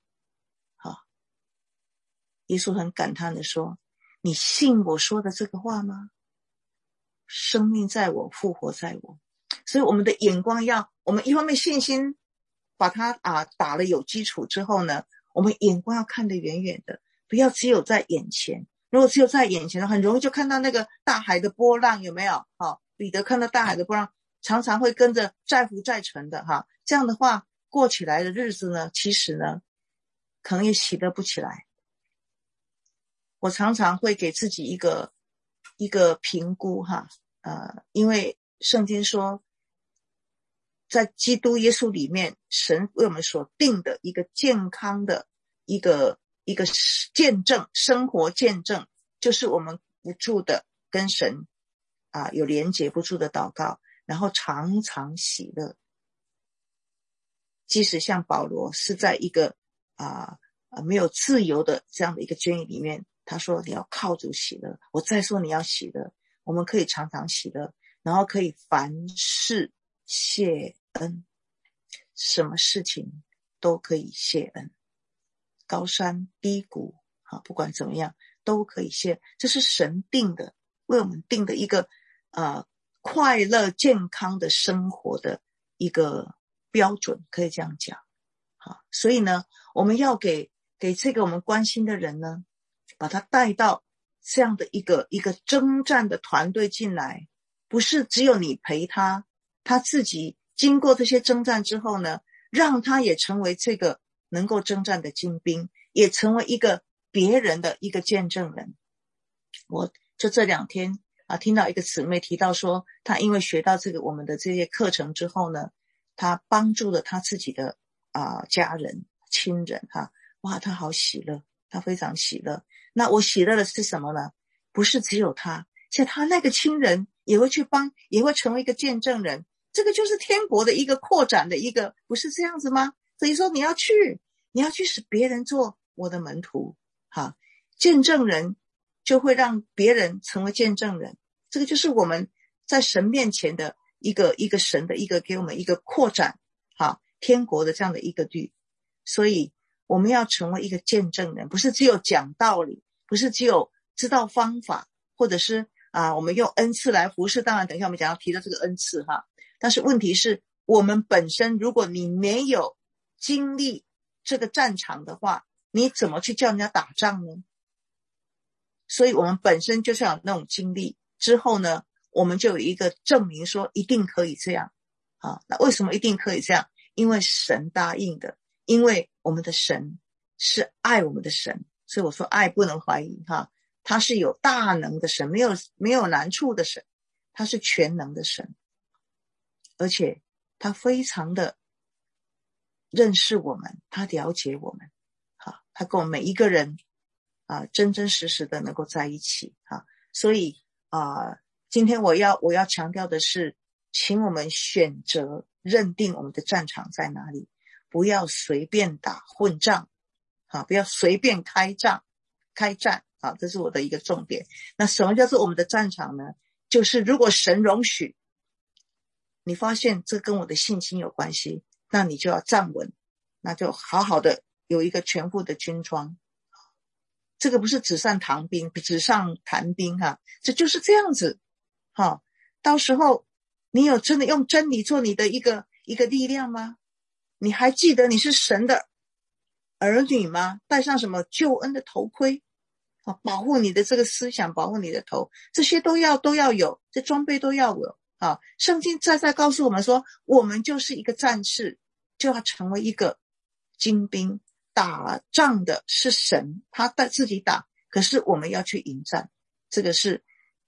耶稣很感叹的说，你信我说的这个话吗？生命在我，复活在我。所以我们的眼光我们一方面信心把它打了有基础之后呢，我们眼光要看得远远的，不要只有在眼前。如果只有在眼前的话，很容易就看到那个大海的波浪，有没有？彼得看到大海的波浪，常常会跟着载浮载沉的这样的话，过起来的日子呢，其实呢，可能也喜乐不起来。我常常会给自己一个评估因为圣经说，在基督耶稣里面，神为我们所定的一个健康的一个见证，生活见证，就是我们不住的跟神有连结，不住的祷告，然后常常喜乐。即使像保罗是在一个没有自由的这样的一个监狱里面，他说你要靠主喜乐。我再说你要喜乐，我们可以常常喜乐，然后可以凡事谢恩，什么事情都可以谢恩，高山低谷不管怎么样都可以谢。这是神定的，为我们定的一个快乐健康的生活的一个标准，可以这样讲。所以呢，我们要给这个我们关心的人呢，把他带到这样的一个征战的团队进来，不是只有你陪他，他自己经过这些征战之后呢，让他也成为这个能够征战的精兵，也成为一个别人的一个见证人。我就这2天听到一个姊妹提到说，她因为学到这个我们的这些课程之后呢，她帮助了她自己的家人亲人哇，她好喜乐，她非常喜乐。那我喜乐的是什么呢？不是只有她，像她那个亲人也会去帮，也会成为一个见证人。这个就是天国的一个扩展的一个，不是这样子吗？所以说你要去使别人做我的门徒见证人就会让别人成为见证人。这个就是我们在神面前的一个神的一个给我们一个扩展天国的这样的一个律。所以我们要成为一个见证人，不是只有讲道理，不是只有知道方法，或者是我们用恩赐来服侍。当然等一下我们讲要提到这个恩赐但是问题是我们本身，如果你没有经历这个战场的话，你怎么去叫人家打仗呢？所以我们本身就是要有那种经历，之后呢，我们就有一个证明说一定可以这样那为什么一定可以这样？因为神答应的，因为我们的神是爱我们的神。所以我说爱不能怀疑他是有大能的神，没有难处的神，他是全能的神，而且他非常的认识我们，他了解我们他跟我们每一个人真真实实的能够在一起所以今天我要强调的是，请我们选择认定我们的战场在哪里，不要随便打混仗不要随便开战这是我的一个重点。那什么叫做我们的战场呢？就是如果神容许，你发现这跟我的信心有关系，那你就要站稳，那就好好的有一个全副的军装。这个不是纸上谈兵这就是这样子到时候你有真的用真理做你的一个力量吗？你还记得你是神的儿女吗？戴上什么救恩的头盔保护你的这个思想，保护你的头，这些都要有，这装备都要有圣经再告诉我们说，我们就是一个战士，就要成为一个精兵。打仗的是神，他自己打，可是我们要去迎战。这个是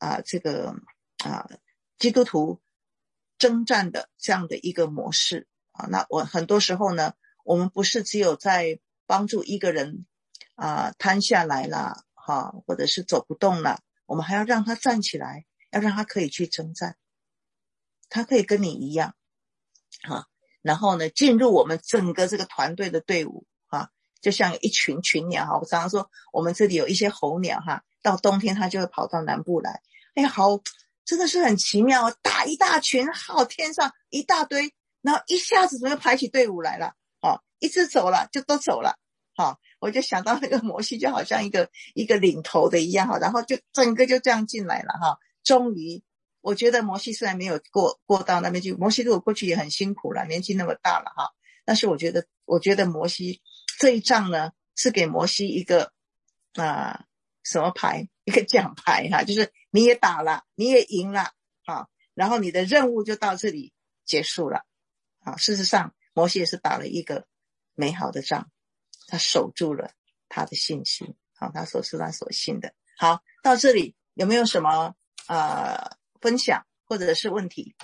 基督徒征战的这样的一个模式那我很多时候呢，我们不是只有在帮助一个人瘫下来了或者是走不动了，我们还要让他站起来， 要让他可以去征战，他可以跟你一样啊，然后呢进入我们整个这个团队的队伍啊，就像一群鸟哈，我常常说我们这里有一些候鸟哈，到冬天它就会跑到南部来，哎呀好，真的是很奇妙，打一大群，好，天上一大堆，然后一下子怎么排起队伍来了，一直走了就都走了，我就想到那个摩西就好像一个领头的一样哈，然后就整个就这样进来了哈。终于，我觉得摩西虽然没有过到那边去，摩西如果过去也很辛苦了，年纪那么大了哈。但是我觉得摩西这一仗呢，是给摩西一个什么牌？一个奖牌哈，就是你也打了，你也赢了然后你的任务就到这里结束了事实上，摩西也是打了一个美好的仗。他守住了他的信心，他所信的。好，到这里有没有什么分享或者是问题？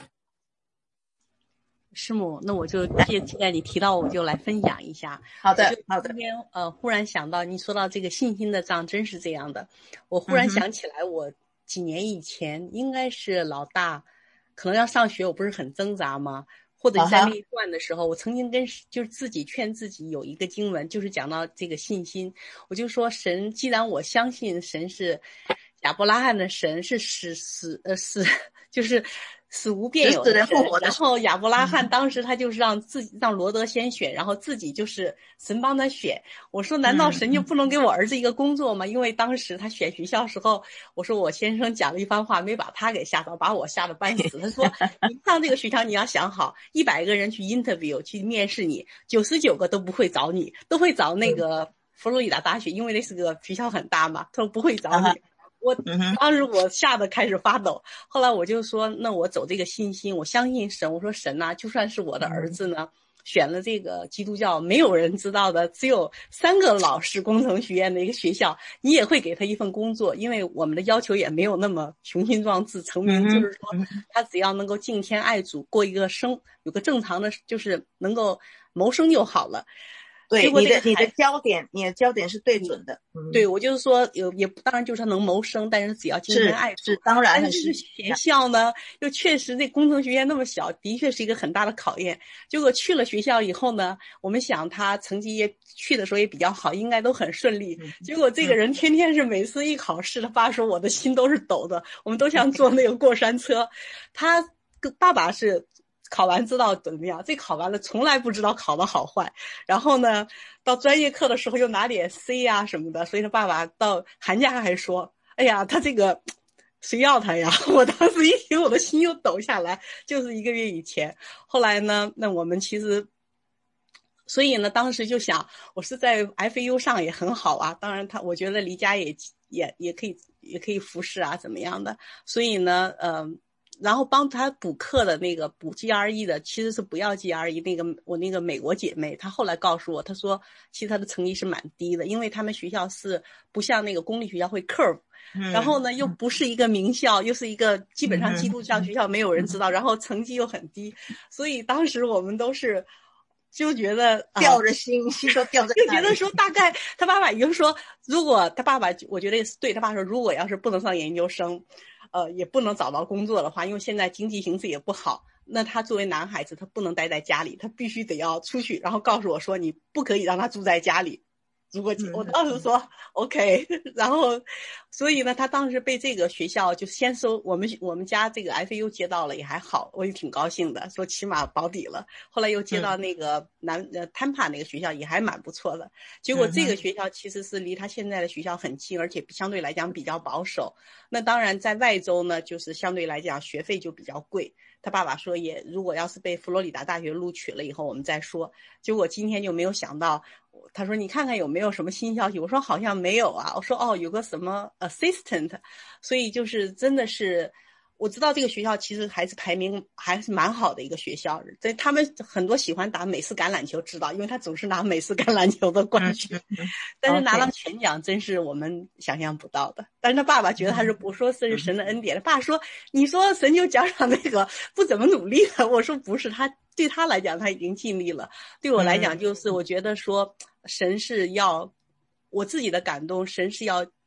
师母，那我就既然你提到，我就来分享一下。 好的。 今天忽然想到，你说到这个信心的仗，真是这样的。我忽然想起来，我几年以前应该是老大，可能要上学，我不是很挣扎吗？或者在那一段的时候，我曾经就是自己劝自己有一个经文，就是讲到这个信心，我就说神，既然我相信神是亚伯拉罕的神，是就是死无变有的神，然后亚伯拉罕当时他就是让罗德先选，然后自己就是神帮他选。我说难道神就不能给我儿子一个工作吗？因为当时他选学校时候，我说我先生讲了一番话，没把他给吓到，把我吓得半死。他说你上这个学校你要想好，100个人去 interview 去面试你，99个都不会找你，都会找那个佛罗里达大学，因为那是个学校很大嘛，他说不会找你。当时我吓得开始发抖，后来我就说那我走这个信心，我相信神，我说神啊，就算是我的儿子呢选了这个基督教没有人知道的只有3个老师工程学院的一个学校，你也会给他一份工作，因为我们的要求也没有那么雄心壮志成名，就是说他只要能够敬天爱主，过一个有个正常的就是能够谋生就好了。 对，你的焦点是对准的。 对，我就是说也当然就是他能谋生，但是只要敬天爱主。 是当然。 但是这个学校呢，又确实这工程学院那么小，的确是一个很大的考验。结果去了学校以后呢，我们想他成绩也去的时候也比较好，应该都很顺利。结果这个人天天是每次一考试，他爸说我的心都是抖的，我们都像坐那个过山车。他跟爸爸是考完知道怎么样，这考完了从来不知道考的好坏，然后呢到专业课的时候又拿点 C 啊什么的，所以他爸爸到寒假还说哎呀他这个谁要他呀，我当时一听我的心又抖下来，就是1个月以前。后来呢那我们其实所以呢当时就想我是在 FAU 上也很好啊，当然我觉得离家也可以服侍啊怎么样的，所以呢然后帮他补课的那个补 GRE 的其实是不要 GRE， 我那个美国姐妹她后来告诉我，她说其实她的成绩是蛮低的，因为他们学校是不像那个公立学校会 curve，然后呢又不是一个名校，又是一个基本上基督教学校，没有人知道，然后成绩又很低，所以当时我们都是就觉得吊着心都吊在就觉得说大概他爸爸也就是说，如果他爸爸我觉得也是对，他爸说如果要是不能上研究生也不能找到工作的话，因为现在经济形势也不好，那他作为男孩子他不能待在家里，他必须得要出去，然后告诉我说你不可以让他住在家里。如果我当时说 OK， 然后所以呢他当时被这个学校就先收我们家这个 FAU 接到了也还好，我也挺高兴的，说起码保底了。后来又接到那个Tampa 那个学校也还蛮不错的，结果这个学校其实是离他现在的学校很近，而且相对来讲比较保守。那当然在外州呢就是相对来讲学费就比较贵，他爸爸说也如果要是被佛罗里达大学录取了以后我们再说。结果今天就没有想到，他说你看看有没有什么新消息，我说好像没有啊，我说有个什么 assistant， 所以就是真的是我知道这个学校其实还是排名还是蛮好的一个学校，他们很多喜欢打美式橄榄球知道，因为他总是拿美式橄榄球的冠军，但是拿到全奖真是我们想象不到的。但是他爸爸觉得他是不说这是神的恩典，他爸说你说神就奖赏那个不怎么努力的，我说不是，他对他来讲他已经尽力了，对我来讲就是我觉得说神是要我自己的感动，神是要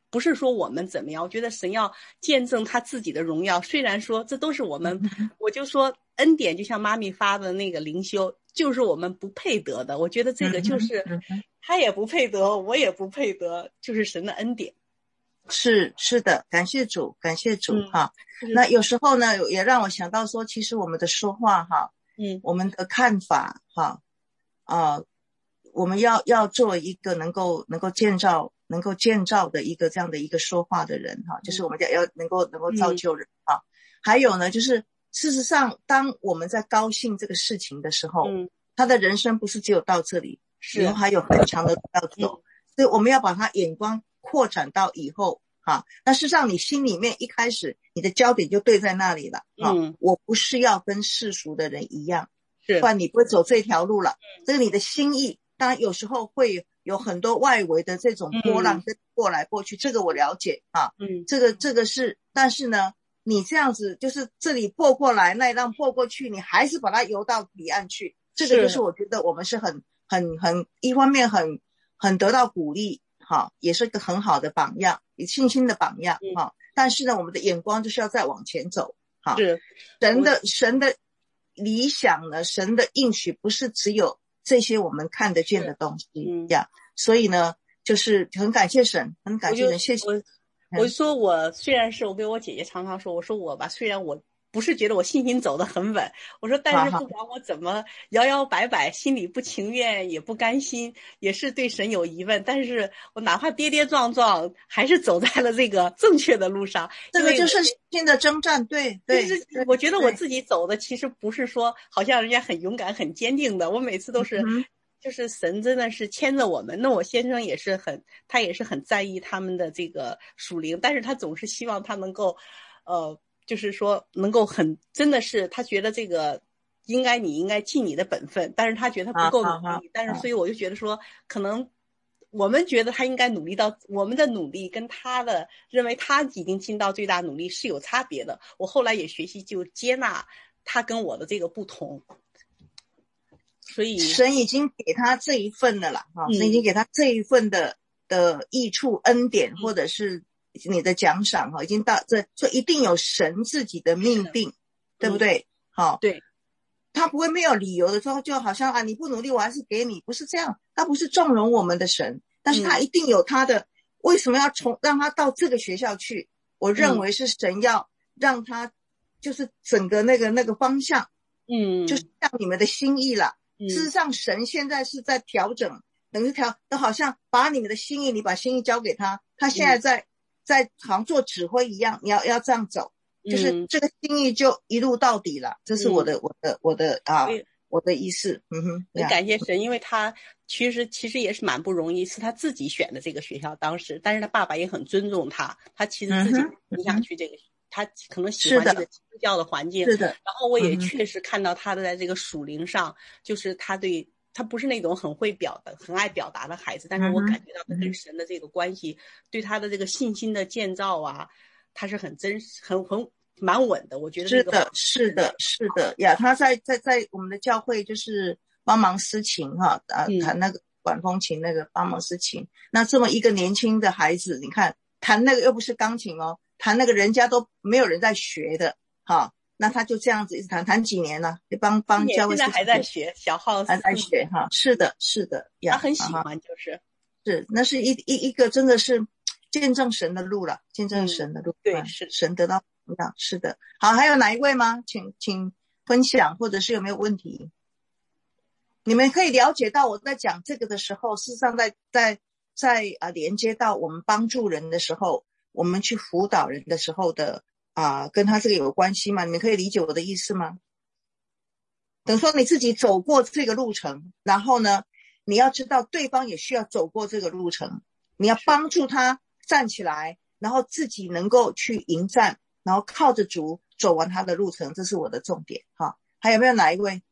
不是说我们怎么样，我觉得神要见证他自己的荣耀。虽然说这都是我们，我就说恩典就像妈咪发的那个灵修，就是我们不配得的。我觉得这个就是他也不配得，我也不配得，就是神的恩典。 是的，感谢主哈。那有时候呢，也让我想到说，其实我们的说话哈，我们的看法哈，我们要做一个能够建造的一个这样的一个说话的人哈，就是我们要能够造就人哈。还有呢，就是事实上，当我们在高兴这个事情的时候，他的人生不是只有到这里，以后还有很长的路要走，所以我们要把他眼光扩展到以后哈。那事实上你心里面一开始你的焦点就对在那里了我不是要跟世俗的人一样，不然你不会走这条路了。这个你的心意当然有时候会有很多外围的这种波浪跟过来过去，这个我了解这个是，但是呢你这样子就是这里拨过来那一浪拨过去，你还是把它游到彼岸去，这个就是我觉得我们是很一方面很得到鼓励也是一个很好的榜样，信心的榜样但是呢我们的眼光就是要再往前走神的理想呢，神的应许不是只有这些我们看得见的东西所以呢就是很感谢神，很感谢神，谢谢。 我就说我虽然是我跟我姐姐常常说，我说我吧，虽然我不是觉得我信心走得很稳，我说但是不管我怎么摇摇摆摆，心里不情愿也不甘心，也是对神有疑问，但是我哪怕跌跌撞撞还是走在了这个正确的路上。 这个就是新的征战，对， 我觉得我自己走的其实不是说好像人家很勇敢很坚定的，我每次都是就是神真的是牵着我们。那我先生他也是很在意他们的这个属灵，但是他总是希望他能够就是说能够真的是他觉得这个你应该尽你的本分，但是他觉得他不够努力但是所以我就觉得说可能我们觉得他应该努力到我们的努力跟他的认为他已经尽到最大努力是有差别的。我后来也学习就接纳他跟我的这个不同，所以神已经给他这一份了啦神已经给他这一份的益处恩典或者是你的奖赏已经到这，所以一定有神自己的命定对不对对， 他不会没有理由的说就好像你不努力我还是给你，不是这样，他不是纵容我们的神，但是他一定有他的为什么要让他到这个学校去，我认为是神要让他就是整个那个方向就是像你们的心意了事实上神现在是在调整，等于都好像把你们的心意，你把心意交给他，他现在在好像做指挥一样，你要这样走就是这个心意就一路到底了这是我的意思很感谢神，因为他其实也是蛮不容易，是他自己选的这个学校当时，但是他爸爸也很尊重他其实自己很想去这个他可能喜欢这个基督教的环境是的然后我也确实看到他的在这个属灵上就是他不是那种很爱表达的孩子，但是我感觉到他跟神的这个关系对他的这个信心的建造他是很真实很蛮稳的，我觉得是的呀，他在我们的教会就是帮忙司琴弹那个管风琴那个帮忙司琴，那这么一个年轻的孩子你看弹那个又不是钢琴弹那个人家都没有人在学的那他就这样子一直弹几年了帮教会现在还在学小号还在学是的呀， 他很喜欢那是一个真的是见证神的路了，见证神的路对是神得到是的。好，还有哪一位吗？请分享，或者是有没有问题？你们可以了解到我在讲这个的时候，事实上在连接到我们帮助人的时候，我们去辅导人的时候的跟他这个有关系吗？你们可以理解我的意思吗？等于说你自己走过这个路程，然后呢你要知道对方也需要走过这个路程，你要帮助他站起来，然后自己能够去迎战，然后靠着主走完他的路程，这是我的重点还有没有哪一位？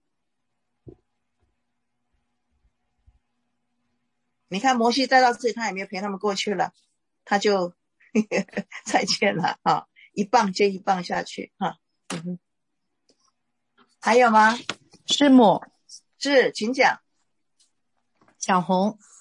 你看摩西带到这里，他也没有陪他们过去了，他就再见了一棒接一棒下去还有吗？ 师母是，请讲。 小红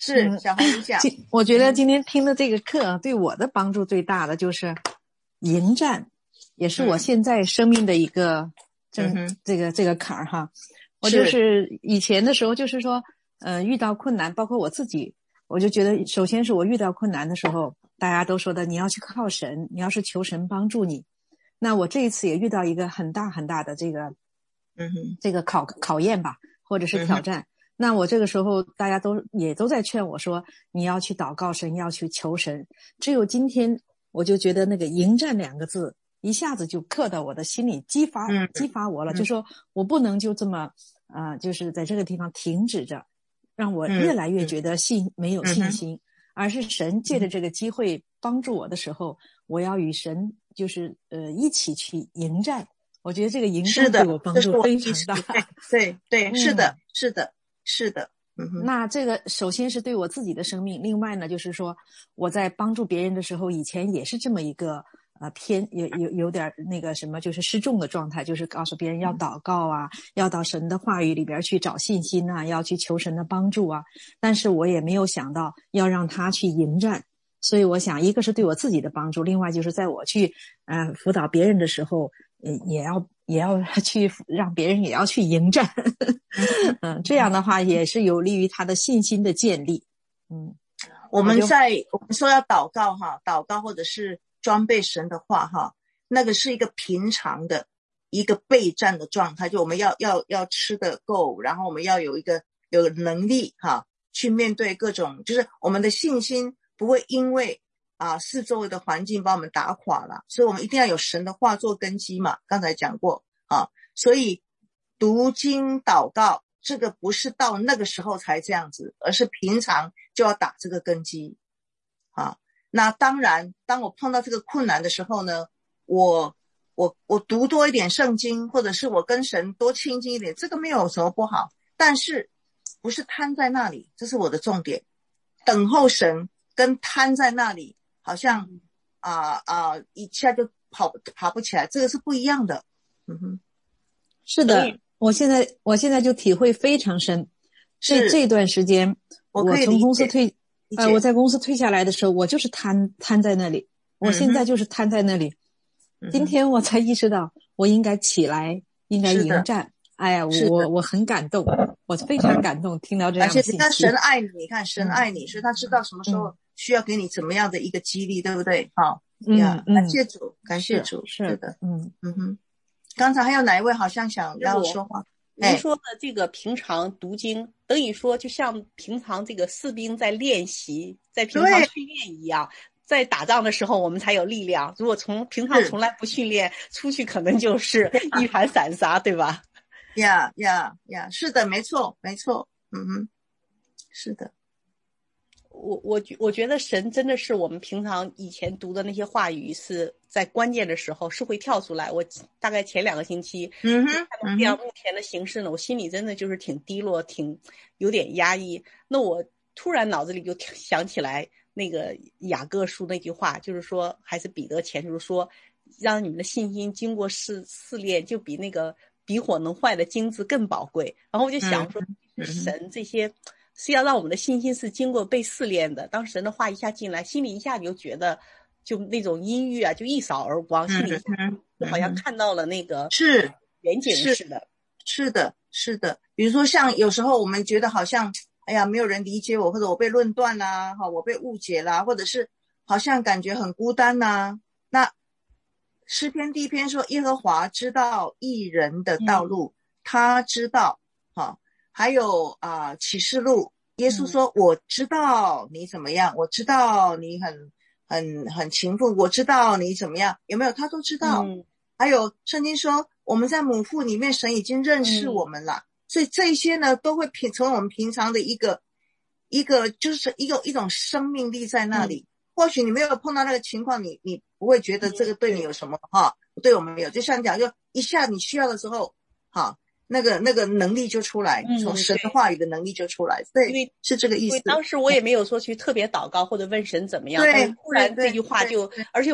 是小红你讲。 我觉得今天听的这个课对我的帮助最大的就是迎战，也是我现在生命的一个这个坎儿哈。我就是以前的时候就是说遇到困难，包括我自己，我就觉得首先是我遇到困难的时候，大家都说的你要去靠神，你要是求神帮助你。那我这一次也遇到一个很大很大的这个考验吧，或者是挑战。那我这个时候大家也都在劝我说你要去祷告神，要去求神。只有今天我就觉得那个迎战2个字一下子就刻到我的心里，激发我了，就说我不能就这么就是在这个地方停止着，让我越来越觉得没有信心，而是神借着这个机会帮助我的时候，我要与神就是一起去迎战。我觉得这个迎战对我帮助非常大。 对，是的。 那这个首先是对我自己的生命，另外呢就是说我在帮助别人的时候，以前也是这么一个有点那个什么，就是失重的状态，就是告诉别人要祷告啊，要到神的话语里边去找信心啊，要去求神的帮助啊。但是我也没有想到要让他去迎战，所以我想一个是对我自己的帮助，另外就是在我去辅导别人的时候，也要去让别人也要去迎战。这样的话也是有利于他的信心的建立。 我们说要祷告哈，祷告或者是装备神的话哈，那个是一个平常的一个备战的状态，就我们要吃得够，然后我们要有能力哈，去面对各种，就是我们的信心不会因为四周围的环境把我们打垮了，所以我们一定要有神的话做根基嘛，刚才讲过所以读经祷告这个不是到那个时候才这样子，而是平常就要打这个根基那当然当我碰到这个困难的时候呢，我读多一点圣经，或者是我跟神多亲近一点，这个没有什么不好，但是不是瘫在那里，这是我的重点。等候神跟瘫在那里好像一下就爬不起来，这个是不一样的。 是的，我现在就体会非常深。这段时间我从公司我在公司退下来的时候，我就是瘫在那里，我现在就是瘫在那里。今天我才意识到我应该起来，应该迎战。哎呀，我很感动，我非常感动听到这样的信息。 而且神爱你，你看神爱你，所以他知道什么时候需要给你怎么样的一个激励，对不对？感谢主，感谢主。是的。刚才还有哪一位好像想要说话？ 您说的这个平常读经，等于说就像平常这个士兵在练习，在平常训练一样，在打仗的时候我们才有力量。如果平常从来不训练，出去可能就是一盘散沙，对吧？ 是的，没错。是的。 我觉得神真的是我们平常以前读的那些话语是在关键的时候是会跳出来。我大概前2个星期看到这样目前的形势呢，我心里真的就是挺低落，挺有点压抑。那我突然脑子里就想起来那个雅各书那句话，就是说还是彼得前书说，让你们的信心经过试炼，就比那个比火能坏的金子更宝贵。然后我就想说神这些是要让我们的信心是经过被试炼的。当神的话一下进来，心里一下就觉得就那种阴郁就一扫而光，心里就好像看到了那个远景似的。 是的。比如说像有时候我们觉得好像哎呀没有人理解我，或者我被论断啦，我被误解啦，或者是好像感觉很孤单啦。那诗篇第1篇说，耶和华知道义人的道路，他知道还有启示录耶稣说我知道你怎么样，我知道你很勤奋，我知道你怎么样，有没有？他都知道。还有圣经说我们在母腹里面神已经认识我们了，所以这些呢都会成为我们平常的一个就是一种生命力在那里。或许你没有碰到那个情况，你不会觉得这个对你有什么对我们没有。就像讲就一下你需要的时候那个能力就出来，从神的话语的能力就出来。对，是这个意思。 当时我也没有说去特别祷告或者问神怎么样，但是突然这句话就，而且我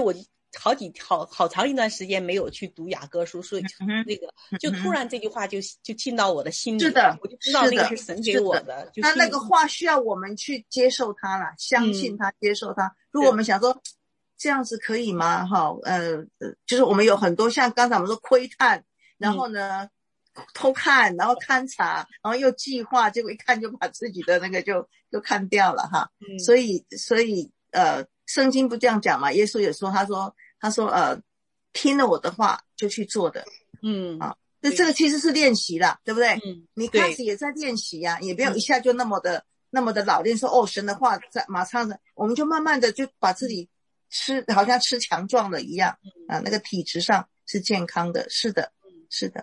好长一段时间没有去读雅歌书，所以那个就突然这句话就进到我的心里， 是的， 我就知道那个是神给我的。 那个话需要我们去接受它啦，相信它，接受它。如果我们想说这样子可以吗？就是我们有很多像刚才我们说窥探，然后呢偷看，然后勘察，然后又计划，结果一看就把自己的那个就看掉了哈。所以圣经不这样讲嘛？耶稣也说，他说听了我的话就去做的。那这个其实是练习啦，对不对？你开始也在练习呀，也不要一下就那么的老练说神的话在马上的，我们就慢慢的就把自己好像吃强壮了一样那个体质上是健康的。是的，是的。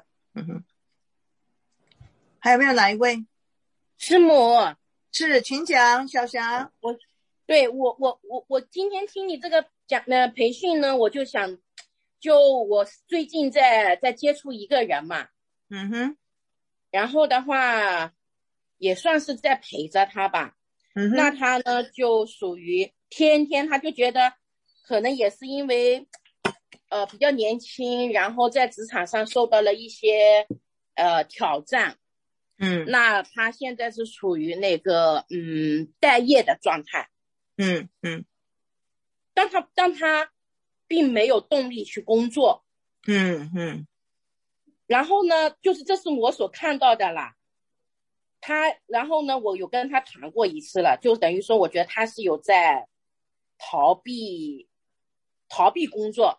还有没有哪一位？ 师母是，请讲，小翔。 我今天听你这个讲培训呢，我就想，我最近在接触一个人嘛，然后的话也算是在陪着他吧，那他呢就属于天天他就觉得可能也是因为比较年轻，然后在职场上受到了一些挑战。那他现在是处于那个待业的状态。当他并没有动力去工作。然后呢，就是这是我所看到的啦。然后呢，我有跟他谈过一次了，就等于说我觉得他是有在逃避工作。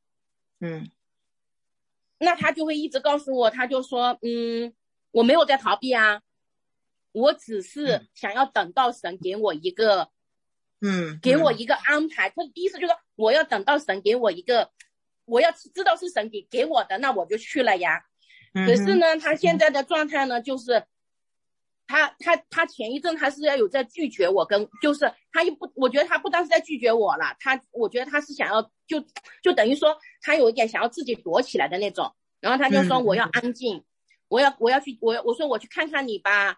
那他就会一直告诉我，他就说我没有在逃避啊，我只是想要等到神给我一个给我一个安排。他的意思就是说我要等到神给我一个，我要知道是神给我的，那我就去了呀。可是呢，他现在的状态呢，就是他前一阵他是要有在拒绝我，就是我觉得他不单是在拒绝我了，我觉得他是想要就等于说他有一点想要自己躲起来的那种。然后他就说我要安静，我说我去看看你吧。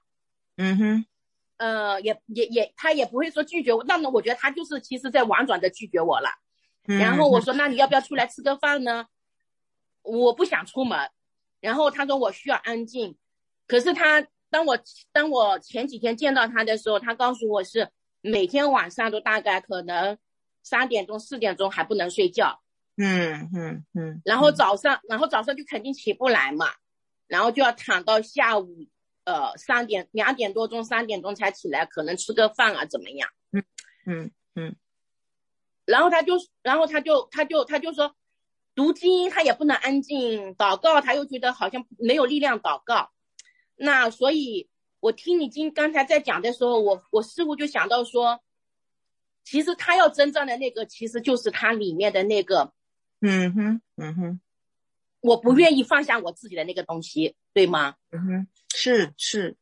他也不会说拒绝我，那么我觉得他就是其实在婉转的拒绝我了。然后我说那你要不要出来吃个饭呢？我不想出门。然后他说我需要安静。可是当我前几天见到他的时候，他告诉我是每天晚上都大概可能3点钟4点钟还不能睡觉。然后早上就肯定起不来嘛，然后就要躺到下午2点多钟3点钟才起来，可能吃个饭啊怎么样。然后他就说读经他也不能安静，祷告他又觉得好像没有力量祷告。那所以我听你刚才在讲的时候，我似乎就想到说，其实他要真正的那个其实就是他里面的那个我不愿意放下我自己的那个东西，对吗？ 是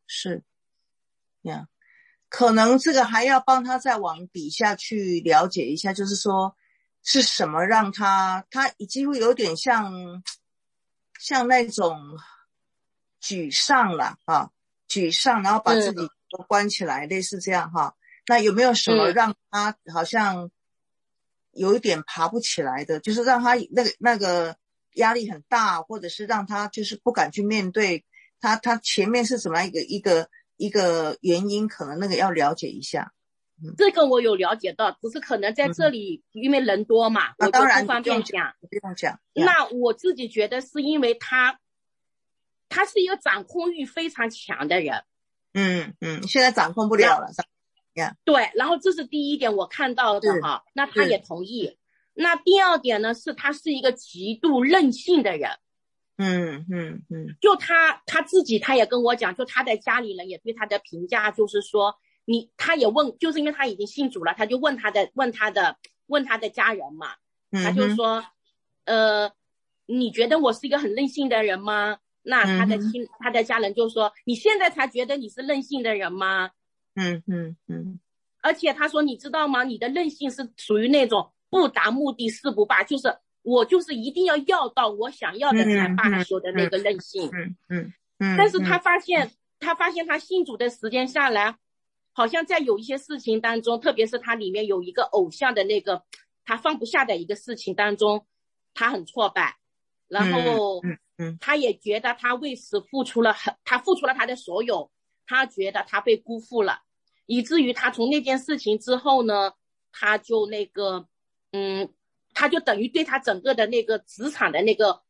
呀，可能这个还要帮他再往底下去了解一下，就是说是什么让他几乎有点像那种沮丧了沮丧，然后把自己都关起来，类似这样哈。那有没有什么让他好像有一点爬不起来的，就是让他那个压力很大，或者是让他就是不敢去面对他前面是怎么一个原因，可能那个要了解一下。 这个我有了解到，只是可能在这里因为人多嘛，我就不方便讲。 不用讲。 那我自己觉得是因为他是一个掌控欲非常强的人。 现在掌控不了了。 对，然后这是第一点我看到的哈，那他也同意。那第二点呢，是他是一个极度任性的人。就他自己他也跟我讲，就他的家里人也对他的评价就是说，他也问，就是因为他已经信主了，他就问他的家人嘛，他就说你觉得我是一个很任性的人吗？那他的家人就说，你现在才觉得你是任性的人吗？而且他说，你知道吗？你的任性是属于那种不达目的誓不罢，就是我就是一定要到我想要的才罢休的那个任性。但是他发现他信主的时间下来，好像在有一些事情当中，特别是他里面有一个偶像的那个他放不下的一个事情当中，他很挫败，然后他也觉得他为此付出了他的所有，他觉得他被辜负了，以至于他从那件事情之后呢，他就他就等于对他整个的那个职场的那个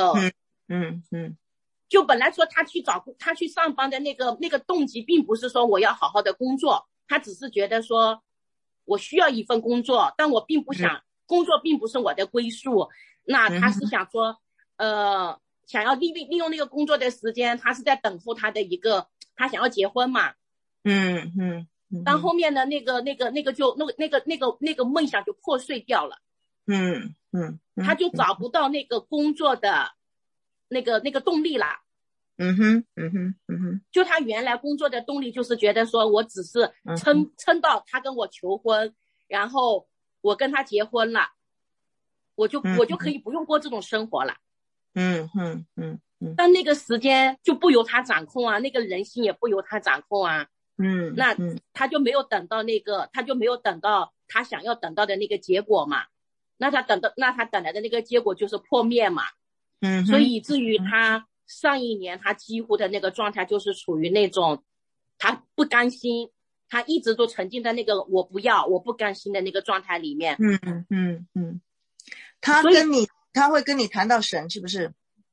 就本来说他去上班的那个动机，并不是说我要好好的工作，他只是觉得说我需要一份工作，但我并不想工作并不是我的归宿。那他是想说想要利用那个工作的时间，他是在等候他的一个他想要结婚嘛。但后面的那个梦想就破碎掉了。他就找不到那个工作的那个动力啦。就他原来工作的动力就是觉得说我只是撑到他跟我求婚，然后我跟他结婚了，我就可以不用过这种生活了。但那个时间就不由他掌控啊，那个人心也不由他掌控啊。那他就没有等到他想要等到的那个结果嘛。那他等来的那个结果就是破灭嘛。所以以至于他上一年他几乎的那个状态就是处于那种他不甘心，他一直都沉浸在那个我不甘心的那个状态里面。 他会跟你谈到神是不是？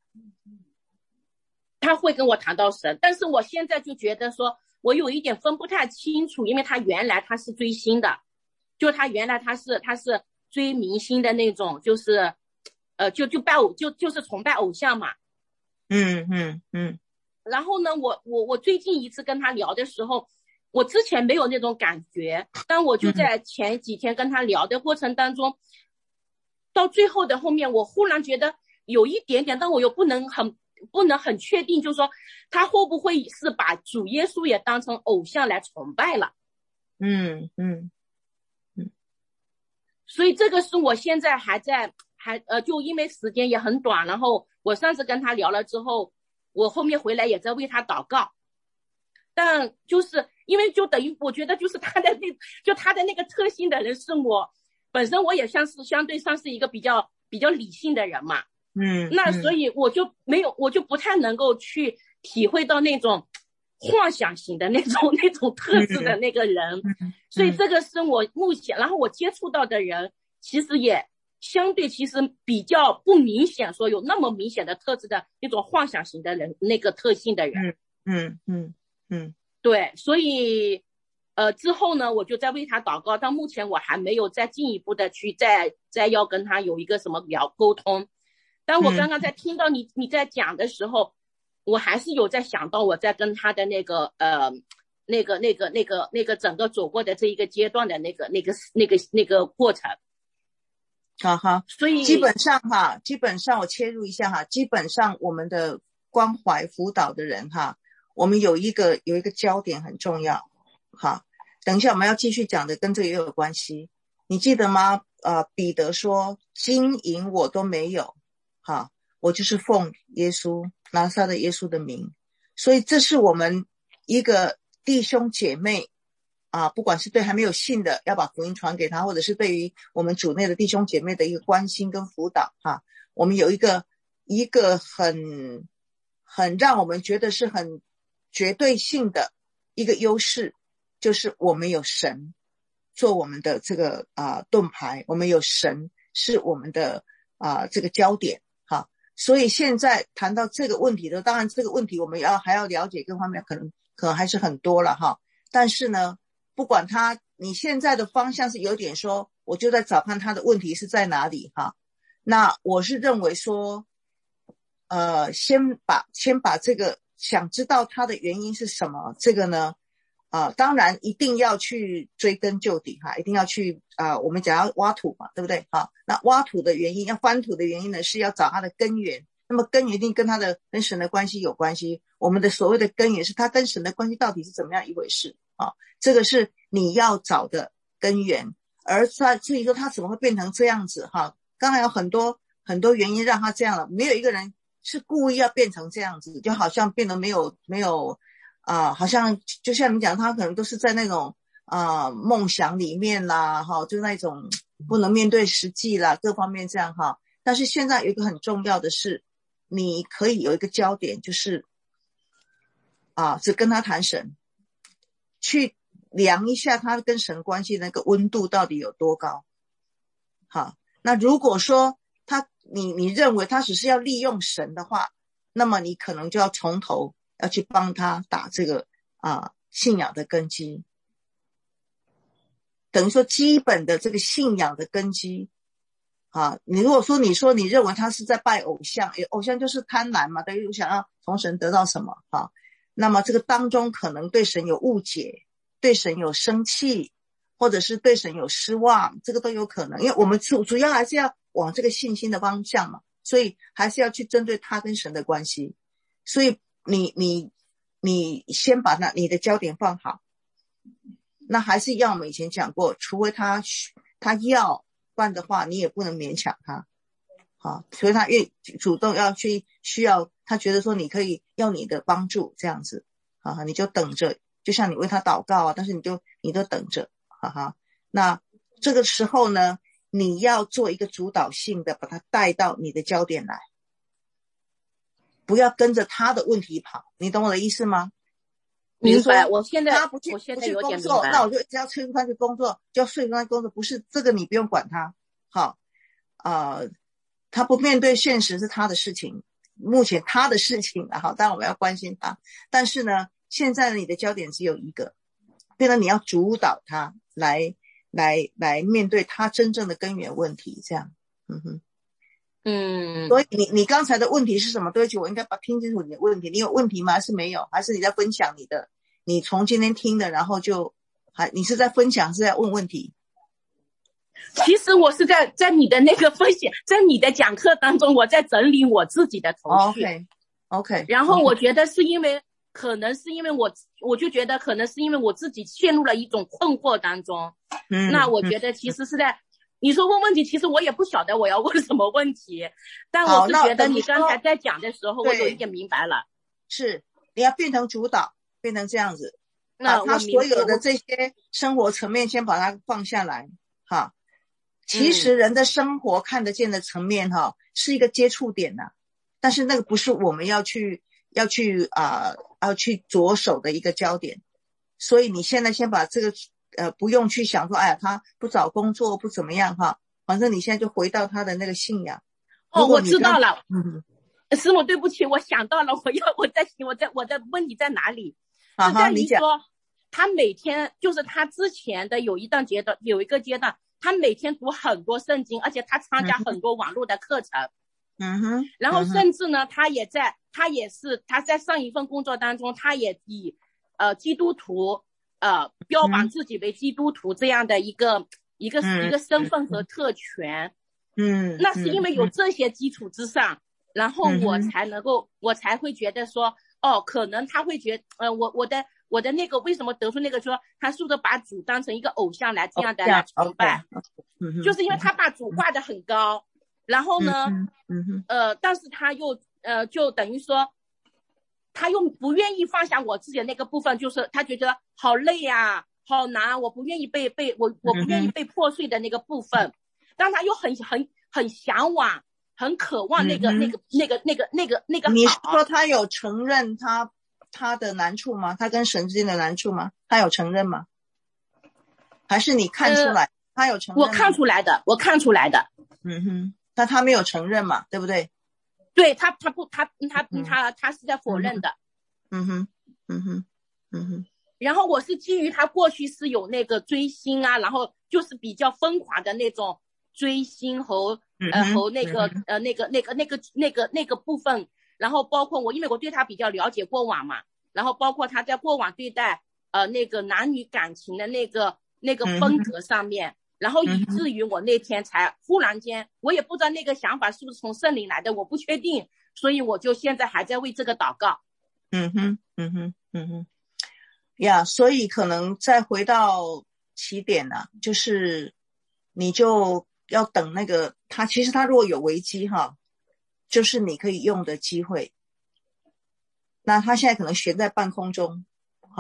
他会跟我谈到神，但是我现在就觉得说我有一点分不太清楚，因为他原来他是追星的，就他原来他是追明星的那种，就是就是崇拜偶像嘛。然后呢，我最近一次跟他聊的时候，我之前没有那种感觉，但我就在前几天跟他聊的过程当中，到最后的后面，我忽然觉得有一点点，但我又不能很确定，就是说他会不会是把主耶稣也当成偶像来崇拜了。所以这个是我现在就因为时间也很短，然后我上次跟他聊了之后，我后面回来也在为他祷告，但就是因为就等于我觉得就是他的那个特性的人是我本身我也相对上是一个比较理性的人嘛。那所以我就不太能够去体会到那种幻想型的那种特质的那个人。所以这个是我目前，然后我接触到的人其实也相对其实比较不明显说有那么明显的特质的那种幻想型的人，那个特性的人。对，所以之后呢，我就在为他祷告，到目前我还没有再进一步的去再要跟他有一个什么沟通。但我刚刚在听到你在讲的时候，我还是有在想到我在跟他的那个整个走过的这一个阶段的那个过程。 所以基本上我切入一下哈，基本上我们的关怀辅导的人哈，我们有一个焦点很重要哈。等一下我们要继续讲的跟这个也有关系，你记得吗？彼得说金银我都没有，我就是奉耶稣拿撒勒耶稣的名。所以这是我们一个弟兄姐妹不管是对还没有信的要把福音传给他，或者是对于我们主内的弟兄姐妹的一个关心跟辅导我们有一个很让我们觉得是很绝对性的一个优势，就是我们有神做我们的这个盾牌，我们有神是我们的这个焦点所以现在谈到这个问题的，当然这个问题我们还要了解各方面可能还是很多了但是呢，不管你现在的方向是有点说我就在找看他的问题是在哪里那我是认为说先把这个想知道他的原因是什么，这个呢当然一定要去追根究底一定要去我们讲要挖土嘛，对不对那挖土的原因，要翻土的原因呢，是要找它的根源。那么根源一定跟神的关系有关系，我们的所谓的根源是他跟神的关系到底是怎么样一回事这个是你要找的根源。而至于说他怎么会变成这样子刚才有很多原因让他这样了，没有一个人是故意要变成这样子，就好像变得没有好像就像你讲他可能都是在那种梦想里面啦就那种不能面对实际啦，各方面这样哈。但是现在有一个很重要的是，你可以有一个焦点，就是只跟他谈神，去量一下他跟神关系的那个温度到底有多高。好，那如果说你认为他只是要利用神的话，那么你可能就要从头要去帮他打这个信仰的根基，等于说基本的这个信仰的根基你如果说你认为他是在拜偶像，偶像就是贪婪嘛，等于想要从神得到什么那么这个当中可能对神有误解，对神有生气，或者是对神有失望，这个都有可能，因为我们主要还是要往这个信心的方向嘛，所以还是要去针对他跟神的关系。所以你先把你的焦点放好，那还是要我们以前讲过，除非他要，不然的话你也不能勉强他所以他越主动要去需要，他觉得说你可以要你的帮助这样子你就等着，就像你为他祷告但是你都等着那这个时候呢，你要做一个主导性的把他带到你的焦点来，不要跟着他的问题跑，你懂我的意思吗？ 明白，我现在有点明白。那我就只要催他去工作，就要说服他去工作，不是这个你不用管他。他不面对现实是他的事情，目前他的事情当然我们要关心他，但是呢，现在你的焦点只有一个，变成你要主导他来面对他真正的根源问题，这样。所以你刚才的问题是什么？对不起，我应该听清楚你的问题。你有问题吗？还是没有？还是你在分享你从今天听的，然后你是在分享，是在问问题？ 其实我是在你的那个分享，在你的讲课当中，我在整理我自己的头绪。 OK。 然后我觉得是因为，可能是因为我就觉得可能是因为我自己陷入了一种困惑当中。那我觉得其实是在。你说问问题，其实我也不晓得我要问什么问题，但我是觉得你刚才在讲的时候，我有一点明白了。 是，你要变成主导，变成这样子，把他所有的这些生活层面先把它放下来其实人的生活看得见的层面是一个接触点但是那个不是我们要去着手的一个焦点，所以你现在先把这个不用去想说他不找工作不怎么样反正你现在就回到他的那个信仰。 我知道了。师母对不起，我想到了，我的问题在哪里？是在于说他每天就是他之前的有一个阶段，他每天读很多圣经，而且他参加很多网络的课程。然后甚至呢他在上一份工作当中，他也以基督徒标榜自己为基督徒这样的一个身份和特权。那是因为有这些基础之上，然后我才会觉得说可能他会觉得我的那个为什么得出那个说他是不是把主当成一个偶像来这样的来崇拜，就是因为他把主挂得很高，然后呢但是他又就等于说他又不愿意放下我自己的那个部分，就是他觉得好累啊好难，我不愿意我不愿意被破碎的那个部分，但他又很向往很渴望那个好。 你说他有承认他的难处吗？他跟神之间的难处吗？他有承认吗？还是你看出来他有承认吗？ 我看出来的。 但他没有承认嘛，对不对？ 对，他不他是在否认的。然后我是基于他过去是有那个追星啊，然后就是比较疯狂的那种追星和那个部分，然后包括因为我对他比较了解过往嘛，然后包括他在过往对待那个男女感情的那个风格上面，然后以至于我那天才忽然间，我也不知道那个想法是不是从圣灵来的，我不确定，所以我就现在还在为这个祷告。 所以可能再回到起点就是你就要等那个其实他如果有危机就是你可以用的机会。那他现在可能悬在半空中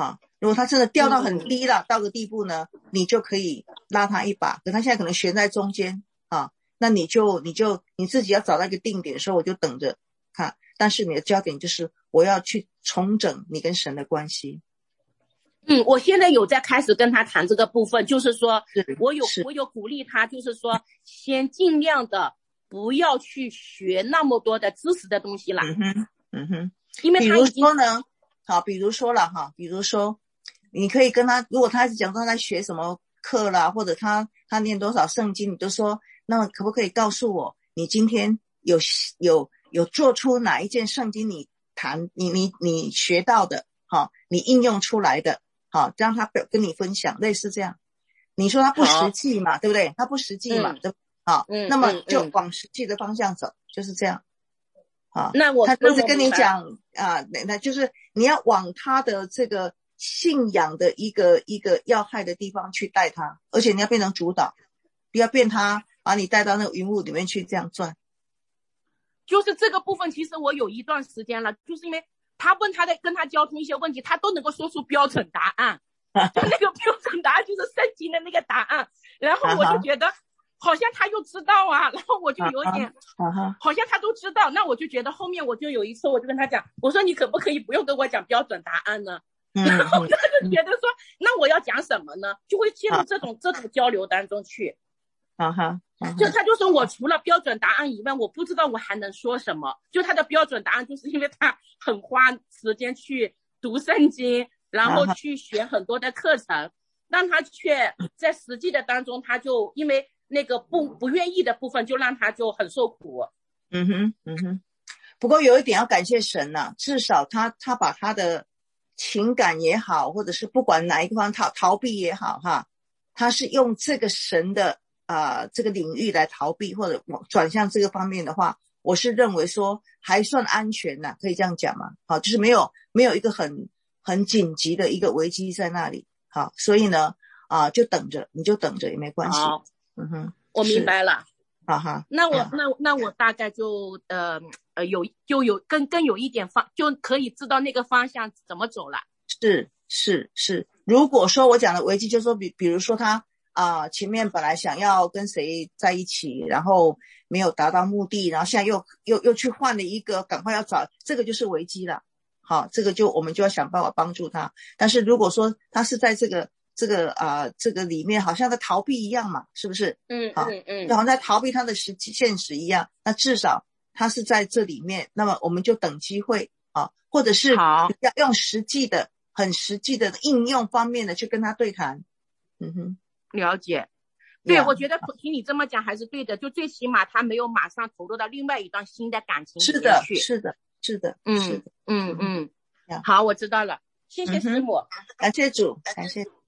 如果他真的掉到很低了，到个地步呢，你就可以拉他一把。可他现在可能悬在中间啊，那你自己要找到一个定点的时候，我就等着看。但是你的焦点就是我要去重整你跟神的关系。 我现在有在开始跟他谈这个部分，就是说我有鼓励他，就是说先尽量的不要去学那么多的知识的东西了。因为他比如说呢， 好，比如说你可以跟他，如果他是讲说他在学什么课啦，或者他念多少圣经，你就说，那可不可以告诉我你今天有做出哪一件圣经你学到的，好，你应用出来的，好，让他跟你分享，类似这样。你说他不实际嘛，对不对？他不实际嘛，对，好，那么就往实际的方向走，就是这样。好，他就是跟你讲啊，那就是你要往他的这个信仰的一个要害的地方去带他，而且你要变成主导，不要变他把你带到那个云雾里面去这样转。 就是这个部分，其实我有一段时间了，就是因为他问他跟他交通一些问题，他都能够说出标准答案，就那个标准答案就是圣经的那个答案，然后我就觉得好像他又知道啊，然后我就有点好像他都知道，那我就觉得后面我就有一次我就跟他讲，我说你可不可以不用跟我讲标准答案呢？然后他就觉得说那我要讲什么呢？就会陷入这种交流当中去。就他就说我除了标准答案以外，我不知道我还能说什么。就他的标准答案就是因为他很花时间去读圣经，然后去学很多的课程，但他却在实际的当中，他就因为那个不愿意的部分，就让他就很受苦。 不过有一点要感谢神啊，至少他把他的情感也好，或者是不管哪一个方逃避也好哈，他是用这个神的这个领域来逃避或者转向这个方面的话，我是认为说还算安全啦，可以这样讲嘛。好，就是没有一个很紧急的一个危机在那里。好，所以呢就等着，你就等着也没关系。 我明白了。那我大概就更有一点就可以知道那个方向怎么走了。 是。如果说我讲的危机，就是说比如说他前面本来想要跟谁在一起，然后没有达到目的，然后现在又去换了一个，赶快要找，这个就是危机了。好，这个我们就要想办法帮助他。但是如果说他是在这个里面，好像在逃避一样嘛，是不是？就好像在逃避他的现实一样。那至少他是在这里面，那么我们就等机会或者是要用很实际的应用方面的去跟他对谈。 了解。对，我觉得听你这么讲还是对的，就最起码他没有马上投入到另外一段新的感情里面去。 是的。 好，我知道了，谢谢师母。 感谢主，感谢。